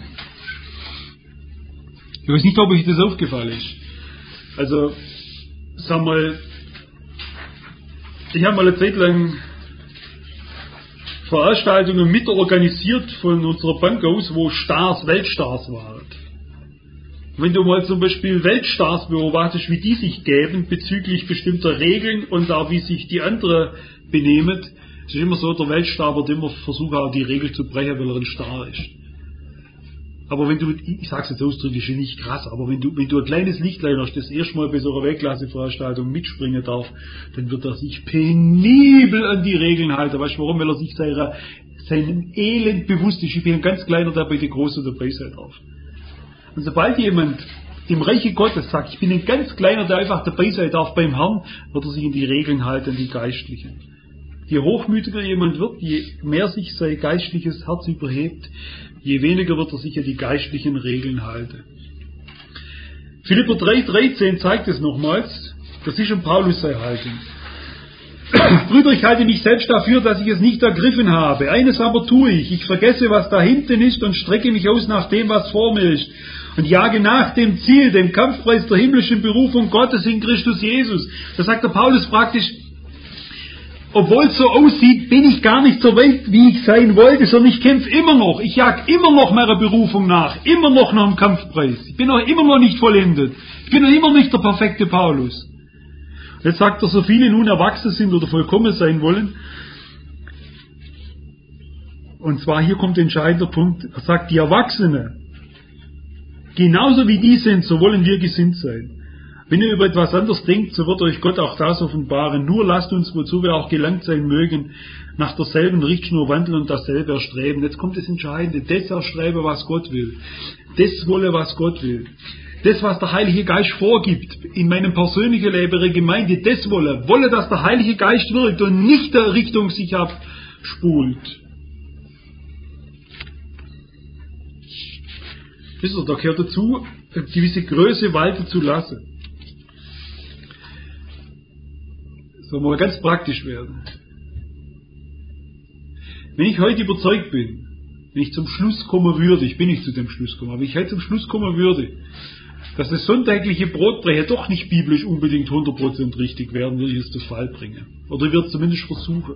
Ich weiß nicht, ob euch das aufgefallen ist. Also, sag mal, ich habe mal eine Zeit lang Veranstaltungen mit organisiert von unserer Bank aus, wo Stars, Weltstars waren. Wenn du mal zum Beispiel Weltstars beobachtest, wie die sich geben bezüglich bestimmter Regeln und auch wie sich die anderen benehmen, es ist immer so, der Weltstar wird immer versuchen, auch die Regel zu brechen, weil er ein Star ist. Aber wenn du, ich sag's jetzt ausdrücklich, ist nicht krass, aber wenn du, wenn du ein kleines Lichtlein hast, das erste Mal bei so einer Weltklasse-Veranstaltung mitspringen darf, dann wird er sich penibel an die Regeln halten. Weißt du warum? Weil er sich seiner, seinem Elend bewusst ist. Ich bin ein ganz kleiner, der bei den Großen dabei sein darf. Und sobald jemand dem Reiche Gottes sagt, ich bin ein ganz kleiner, der einfach dabei sein darf beim Herrn, wird er sich in die Regeln halten, an die Geistlichen. Je hochmütiger jemand wird, je mehr sich sein geistliches Herz überhebt, je weniger wird er sich an die geistlichen Regeln halten. Philipper drei dreizehn zeigt es nochmals, das ist schon Paulus sei Haltung. Brüder, ich halte mich selbst dafür, dass ich es nicht ergriffen habe. Eines aber tue ich, ich vergesse, was da hinten ist und strecke mich aus nach dem, was vor mir ist. Und jage nach dem Ziel, dem Kampfpreis der himmlischen Berufung Gottes in Christus Jesus. Da sagt der Paulus praktisch, obwohl es so aussieht, bin ich gar nicht so weit, wie ich sein wollte, sondern ich kämpfe immer noch. Ich jag immer noch meiner Berufung nach, immer noch nach dem Kampfpreis. Ich bin auch immer noch nicht vollendet. Ich bin noch immer nicht der perfekte Paulus. Jetzt sagt er, so viele nun erwachsen sind oder vollkommen sein wollen. Und zwar hier kommt der entscheidende Punkt. Er sagt, die Erwachsenen, genauso wie die sind, so wollen wir gesinnt sein. Wenn ihr über etwas anderes denkt, so wird euch Gott auch das offenbaren. Nur lasst uns, wozu wir auch gelangt sein mögen, nach derselben Richtschnur wandeln und dasselbe erstreben. Jetzt kommt das Entscheidende. Das erstrebe, was Gott will. Das wolle, was Gott will. Das, was der Heilige Geist vorgibt, in meinem persönlichen Leben, der Gemeinde, das wolle. Wolle, dass der Heilige Geist wirkt und nicht der Richtung sich abspult. Wisst ihr, da gehört dazu, eine gewisse Größe walten zu lassen. Soll mal ganz praktisch werden. Wenn ich heute überzeugt bin, wenn ich zum Schluss kommen würde, ich bin nicht zu dem Schluss gekommen, aber ich heute zum Schluss kommen würde, dass das sonntägliche Brotbrechen doch nicht biblisch unbedingt hundert Prozent richtig werden, würde ich es zu Fall bringen. Oder ich würde es zumindest versuchen.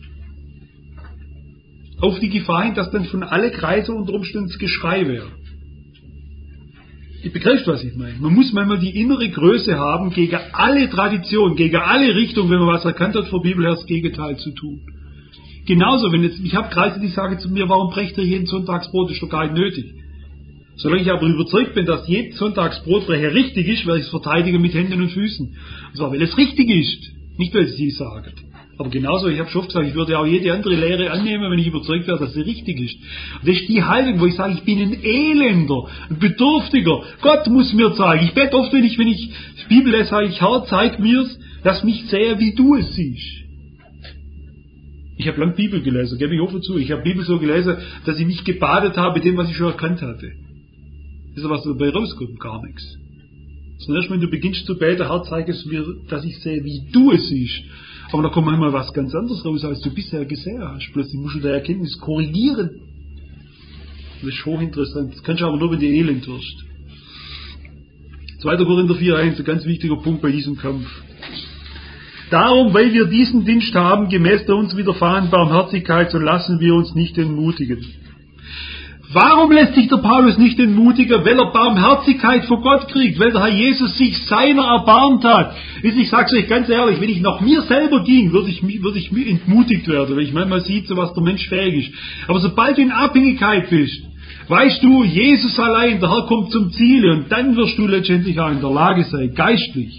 Auf die Gefahr hin, dass dann von alle Kreise unter Umständen das Geschrei wäre. Ihr begreift, was ich meine. Man muss manchmal die innere Größe haben, gegen alle Traditionen, gegen alle Richtungen, wenn man was erkannt hat, vor Bibel her das Gegenteil zu tun. Genauso, wenn jetzt, ich habe Kreise, die sagen zu mir, warum brecht ihr jeden Sonntagsbrot, ist doch gar nicht nötig. Solange ich aber überzeugt bin, dass jeden Sonntagsbrotbrecher richtig ist, werde ich es verteidigen mit Händen und Füßen. Und zwar, weil es richtig ist, nicht weil sie es sagen. Aber genauso, ich habe schon oft gesagt, ich würde auch jede andere Lehre annehmen, wenn ich überzeugt wäre, dass sie richtig ist. Und das ist die Haltung, wo ich sage, ich bin ein Elender, ein Bedürftiger. Gott muss mir zeigen. Ich bete oft, wenn ich, wenn ich die Bibel lese, sage ich, Herr, zeig mir's, dass mich sehe, wie du es siehst. Ich habe lang Bibel gelesen, gebe ich offen zu. Ich habe Bibel so gelesen, dass ich nicht gebadet habe mit dem, was ich schon erkannt hatte. Ist aber was dabei rauskommt? Gar nichts. Sondern erst wenn du beginnst zu beten, Herr, zeig es mir, dass ich sehe, wie du es siehst. Aber da kommt manchmal was ganz anderes raus, als du bisher gesehen hast. Plötzlich musst du deine Erkenntnis korrigieren. Das ist hochinteressant. Das kannst du aber nur, wenn du elend wirst. zweiter Korinther vier eins, ein ganz wichtiger Punkt bei diesem Kampf. Darum, weil wir diesen Dienst haben, gemäß der uns widerfahrenen Barmherzigkeit, so lassen wir uns nicht entmutigen. Warum lässt sich der Paulus nicht entmutigen? Weil er Barmherzigkeit vor Gott kriegt, weil der Herr Jesus sich seiner erbarmt hat. Ich sage es euch ganz ehrlich, wenn ich nach mir selber ging, würde ich, würde ich entmutigt werden, weil ich manchmal sehe, zu was der Mensch fähig ist. Aber sobald du in Abhängigkeit bist, weißt du, Jesus allein, der Herr kommt zum Ziel und dann wirst du letztendlich auch in der Lage sein, geistlich,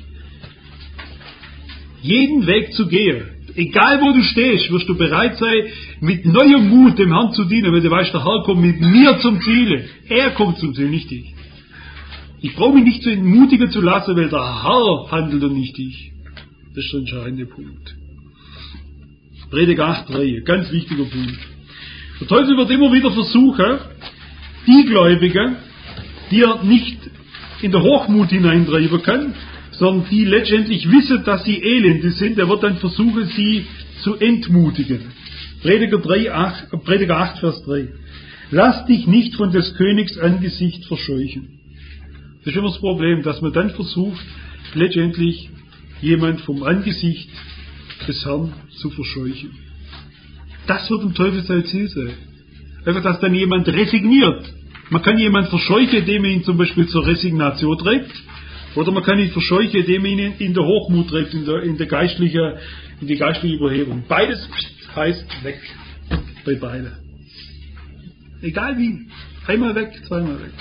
jeden Weg zu gehen. Egal wo du stehst, wirst du bereit sein, mit neuem Mut dem Herrn zu dienen, wenn du weißt, der Herr kommt mit mir zum Ziel. Er kommt zum Ziel, nicht ich. Ich brauche mich nicht zu entmutigen zu lassen, weil der Herr handelt und nicht ich. Das ist der entscheidende Punkt. Prediger acht drei, ganz wichtiger Punkt. Der Teufel wird immer wieder versuchen, die Gläubigen, die er nicht in der Hochmut hineintreiben kann, sondern die letztendlich wissen, dass sie Elende sind, er wird dann versuchen, sie zu entmutigen. Prediger, drei, acht, Prediger acht, Vers drei. Lass dich nicht von des Königs Angesicht verscheuchen. Das ist immer das Problem, dass man dann versucht, letztendlich jemand vom Angesicht des Herrn zu verscheuchen. Das wird dem Teufel sein Ziel sein. Einfach, dass dann jemand resigniert. Man kann jemanden verscheuchen, indem man ihn zum Beispiel zur Resignation trägt. Oder man kann ihn verscheuchen, indem man ihn in der Hochmut trägt, in der, in der geistlichen, in die geistliche Überhebung. Beides heißt weg. Bei beiden. Egal wie. Einmal weg, zweimal weg.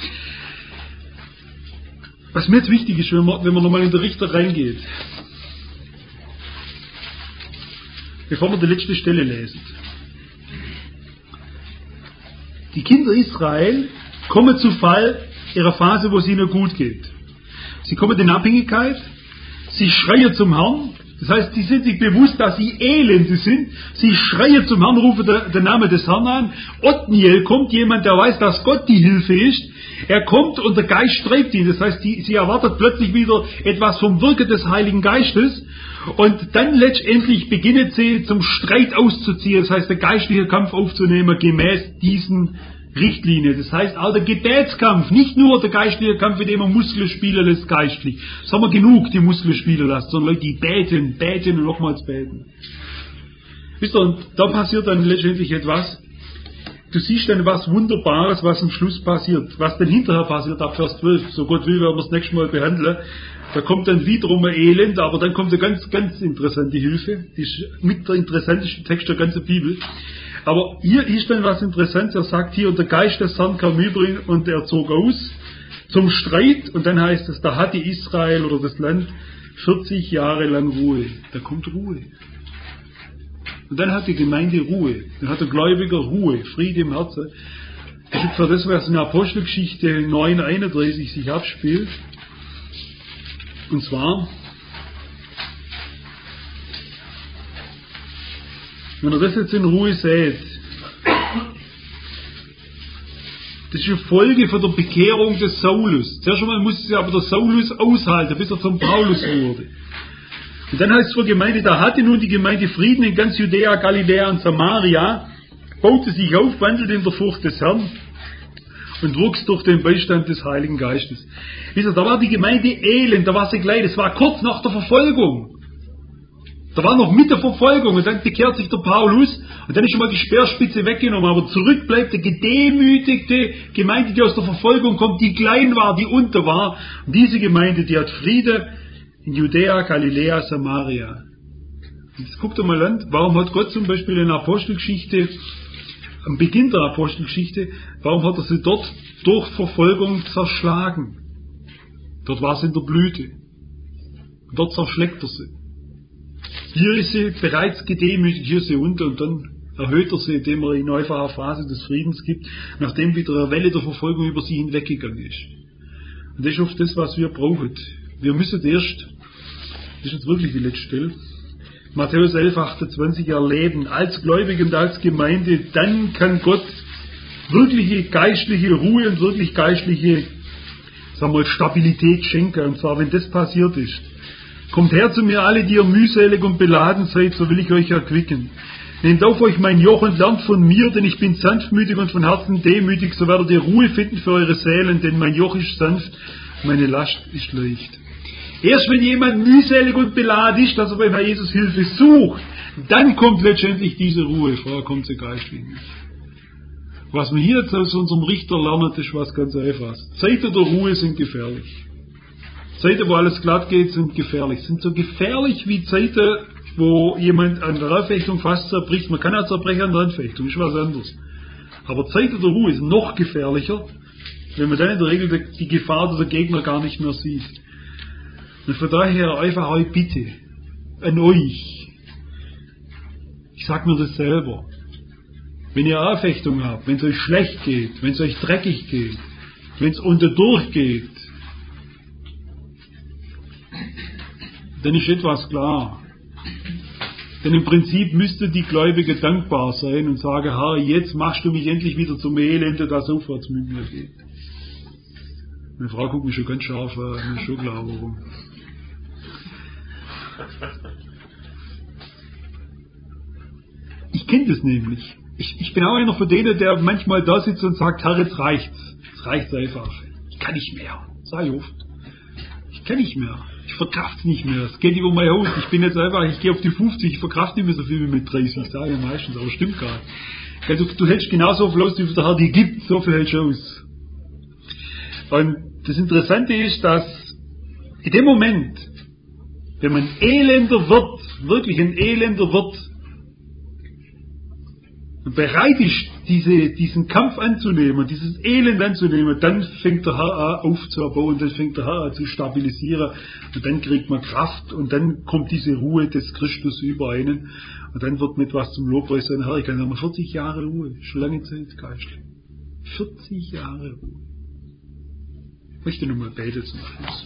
Was mir jetzt wichtig ist, wenn man, wenn man nochmal in den Richter reingeht, bevor wir die letzte Stelle lesen. Die Kinder Israel kommen zu Fall ihrer Phase, wo es ihnen gut geht. Sie kommen in Abhängigkeit, sie schreien zum Herrn, das heißt, sie sind sich bewusst, dass sie Elende sind, sie schreien zum Herrn, rufen den Namen des Herrn an, Othniel kommt, jemand, der weiß, dass Gott die Hilfe ist, er kommt und der Geist treibt ihn, das heißt, die, sie erwartet plötzlich wieder etwas vom Wirken des Heiligen Geistes und dann letztendlich beginnen sie zum Streit auszuziehen, das heißt, der geistliche Kampf aufzunehmen gemäß diesen Richtlinie. Das heißt auch der Gebetskampf, nicht nur der geistliche Kampf, in dem man Muskeln spielen lässt geistlich. Das haben wir genug, die Muskeln spielen lassen, sondern Leute, die beten, beten und nochmals beten. Wisst ihr, und da passiert dann letztendlich etwas. Du siehst dann was Wunderbares, was am Schluss passiert. Was dann hinterher passiert, ab Vers zwölf. So Gott will, werden wir das nächste Mal behandeln. Da kommt dann wiederum ein Elend, aber dann kommt eine ganz, ganz interessante Hilfe. Das ist mit der interessanteste Text der ganzen Bibel. Aber hier ist dann was Interessantes, er sagt hier, und der Geist des Herrn kam über ihn und er zog aus zum Streit, und dann heißt es, da hatte Israel oder das Land vierzig Jahre lang Ruhe. Da kommt Ruhe. Und dann hat die Gemeinde Ruhe. Dann hat der Gläubiger Ruhe, Friede im Herzen. Das ist für das, was in der Apostelgeschichte neun einunddreißig sich abspielt. Und zwar, wenn ihr das jetzt in Ruhe seht, das ist eine Folge von der Bekehrung des Saulus. Zuerst einmal musste sich aber der Saulus aushalten, bis er zum Paulus wurde. Und dann heißt es zur Gemeinde, da hatte nun die Gemeinde Frieden in ganz Judäa, Galiläa und Samaria, baute sich auf, wandelte in der Furcht des Herrn und wuchs durch den Beistand des Heiligen Geistes. Wisst ihr, da war die Gemeinde elend, da war sie gleich, das war kurz nach der Verfolgung. Da war noch mit der Verfolgung und dann bekehrt sich der Paulus und dann ist schon mal die Speerspitze weggenommen, aber zurück bleibt die gedemütigte Gemeinde, die aus der Verfolgung kommt, die klein war, die unter war. Und diese Gemeinde, die hat Friede in Judäa, Galiläa, Samaria. Und jetzt guckt ihr mal an, warum hat Gott zum Beispiel in der Apostelgeschichte, am Beginn der Apostelgeschichte, warum hat er sie dort durch Verfolgung zerschlagen? Dort war sie in der Blüte. Und dort zerschlägt er sie. Hier ist sie bereits gedemütigt, hier ist sie unter und dann erhöht er sie, indem er in einfacher Phase des Friedens gibt, nachdem wieder eine Welle der Verfolgung über sie hinweggegangen ist. Und das ist oft das, was wir brauchen. Wir müssen erst, das ist jetzt wirklich die letzte Stelle, Matthäus elf, achtundzwanzig erleben, als Gläubige und als Gemeinde, dann kann Gott wirkliche geistliche Ruhe und wirklich geistliche, sagen wir mal, Stabilität schenken. Und zwar, wenn das passiert ist, Kommt her zu mir alle, die ihr mühselig und beladen seid, so will ich euch erquicken. Nehmt auf euch mein Joch und lernt von mir, denn ich bin sanftmütig und von Herzen demütig, so werdet ihr Ruhe finden für eure Seelen, denn mein Joch ist sanft, meine Last ist leicht. Erst wenn jemand mühselig und beladen ist, dass er beim Herrn Jesus Hilfe sucht, dann kommt letztendlich diese Ruhe. Vorher kommt sie geistlich nicht. Was wir hier jetzt aus unserem Richter lernen, ist was ganz Einfaches. Zeiten der Ruhe sind gefährlich. Zeiten, wo alles glatt geht, sind gefährlich. Sind so gefährlich wie Zeiten, wo jemand an der Anfechtung fast zerbricht. Man kann auch zerbrechen an der Anfechtung, ist was anderes. Aber Zeiten der Ruhe ist noch gefährlicher, wenn man dann in der Regel die Gefahr der Gegner gar nicht mehr sieht. Und von daher einfach eine Bitte an euch. Ich sag mir das selber. Wenn ihr Anfechtung habt, wenn es euch schlecht geht, wenn es euch dreckig geht, wenn es unter durchgeht, dann ist etwas klar. Denn im Prinzip müsste die Gläubige dankbar sein und sagen, Herr, jetzt machst du mich endlich wieder zum Elende, das aufwärts mit mir geht. Meine Frau guckt mich schon ganz scharf an, mir ist schon klar, warum. Ich kenne das nämlich. Ich, ich bin auch einer von denen, der manchmal da sitzt und sagt, Herr, jetzt reicht's. Es reicht einfach. Ich kann nicht mehr. Sag ich oft. Ich kann nicht mehr. Ich verkraft's nicht mehr. Es geht über mein Haus. Ich bin jetzt einfach, ich gehe auf die fünfzig, ich verkraft nicht mehr so viel wie mit dreißig, sage ich meistens, aber stimmt gar nicht. Du, du hältst genauso viel aus, wie der Herr dir gibt, so viel hältst du aus. Und das Interessante ist, dass in dem Moment, wenn man elender wird, wirklich ein elender wird, und bereit ist, diese, diesen Kampf anzunehmen, dieses Elend anzunehmen, dann fängt der Herr an aufzubauen, dann fängt der Herr an zu stabilisieren und dann kriegt man Kraft und dann kommt diese Ruhe des Christus über einen und dann wird mit was zum Lobpreis sein. Herr, ich kann sagen, vierzig Jahre Ruhe, schon lange Zeit geistlich. vierzig Jahre Ruhe. Ich möchte nochmal beten zum Schluss.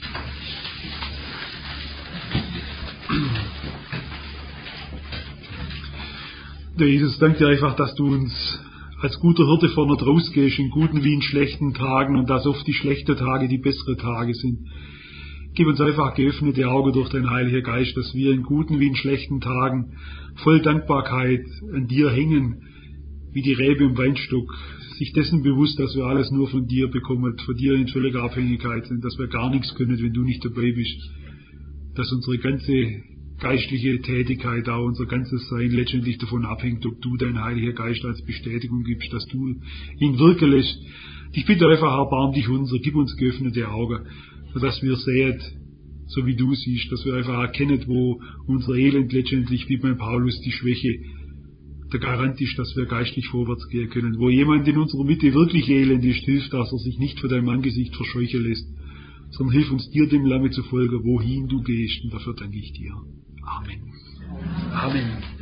Der Jesus, danke dir einfach, dass du uns als guter Hirte vorne rausgehst, in guten wie in schlechten Tagen und dass oft die schlechten Tage die besseren Tage sind. Gib uns einfach geöffnete Augen durch deinen Heiligen Geist, dass wir in guten wie in schlechten Tagen voll Dankbarkeit an dir hängen, wie die Rebe im Weinstock, sich dessen bewusst, dass wir alles nur von dir bekommen, von dir in völliger Abhängigkeit sind, dass wir gar nichts können, wenn du nicht dabei bist, dass unsere ganze geistliche Tätigkeit, auch unser ganzes Sein letztendlich davon abhängt, ob du dein Heiliger Geist als Bestätigung gibst, dass du ihn wirken lässt. Ich bitte einfach, erbarm dich unser, gib uns geöffnete Augen, sodass wir sehen, so wie du siehst, dass wir einfach erkennen, wo unser Elend letztendlich, wie beim Paulus, die Schwäche der Garant ist, dass wir geistlich vorwärts gehen können. Wo jemand in unserer Mitte wirklich elend ist, hilft, dass er sich nicht vor deinem Angesicht verscheuchen lässt, sondern hilf uns, dir dem Lamme zu folgen, wohin du gehst. Und dafür danke ich dir. Amen. Amen.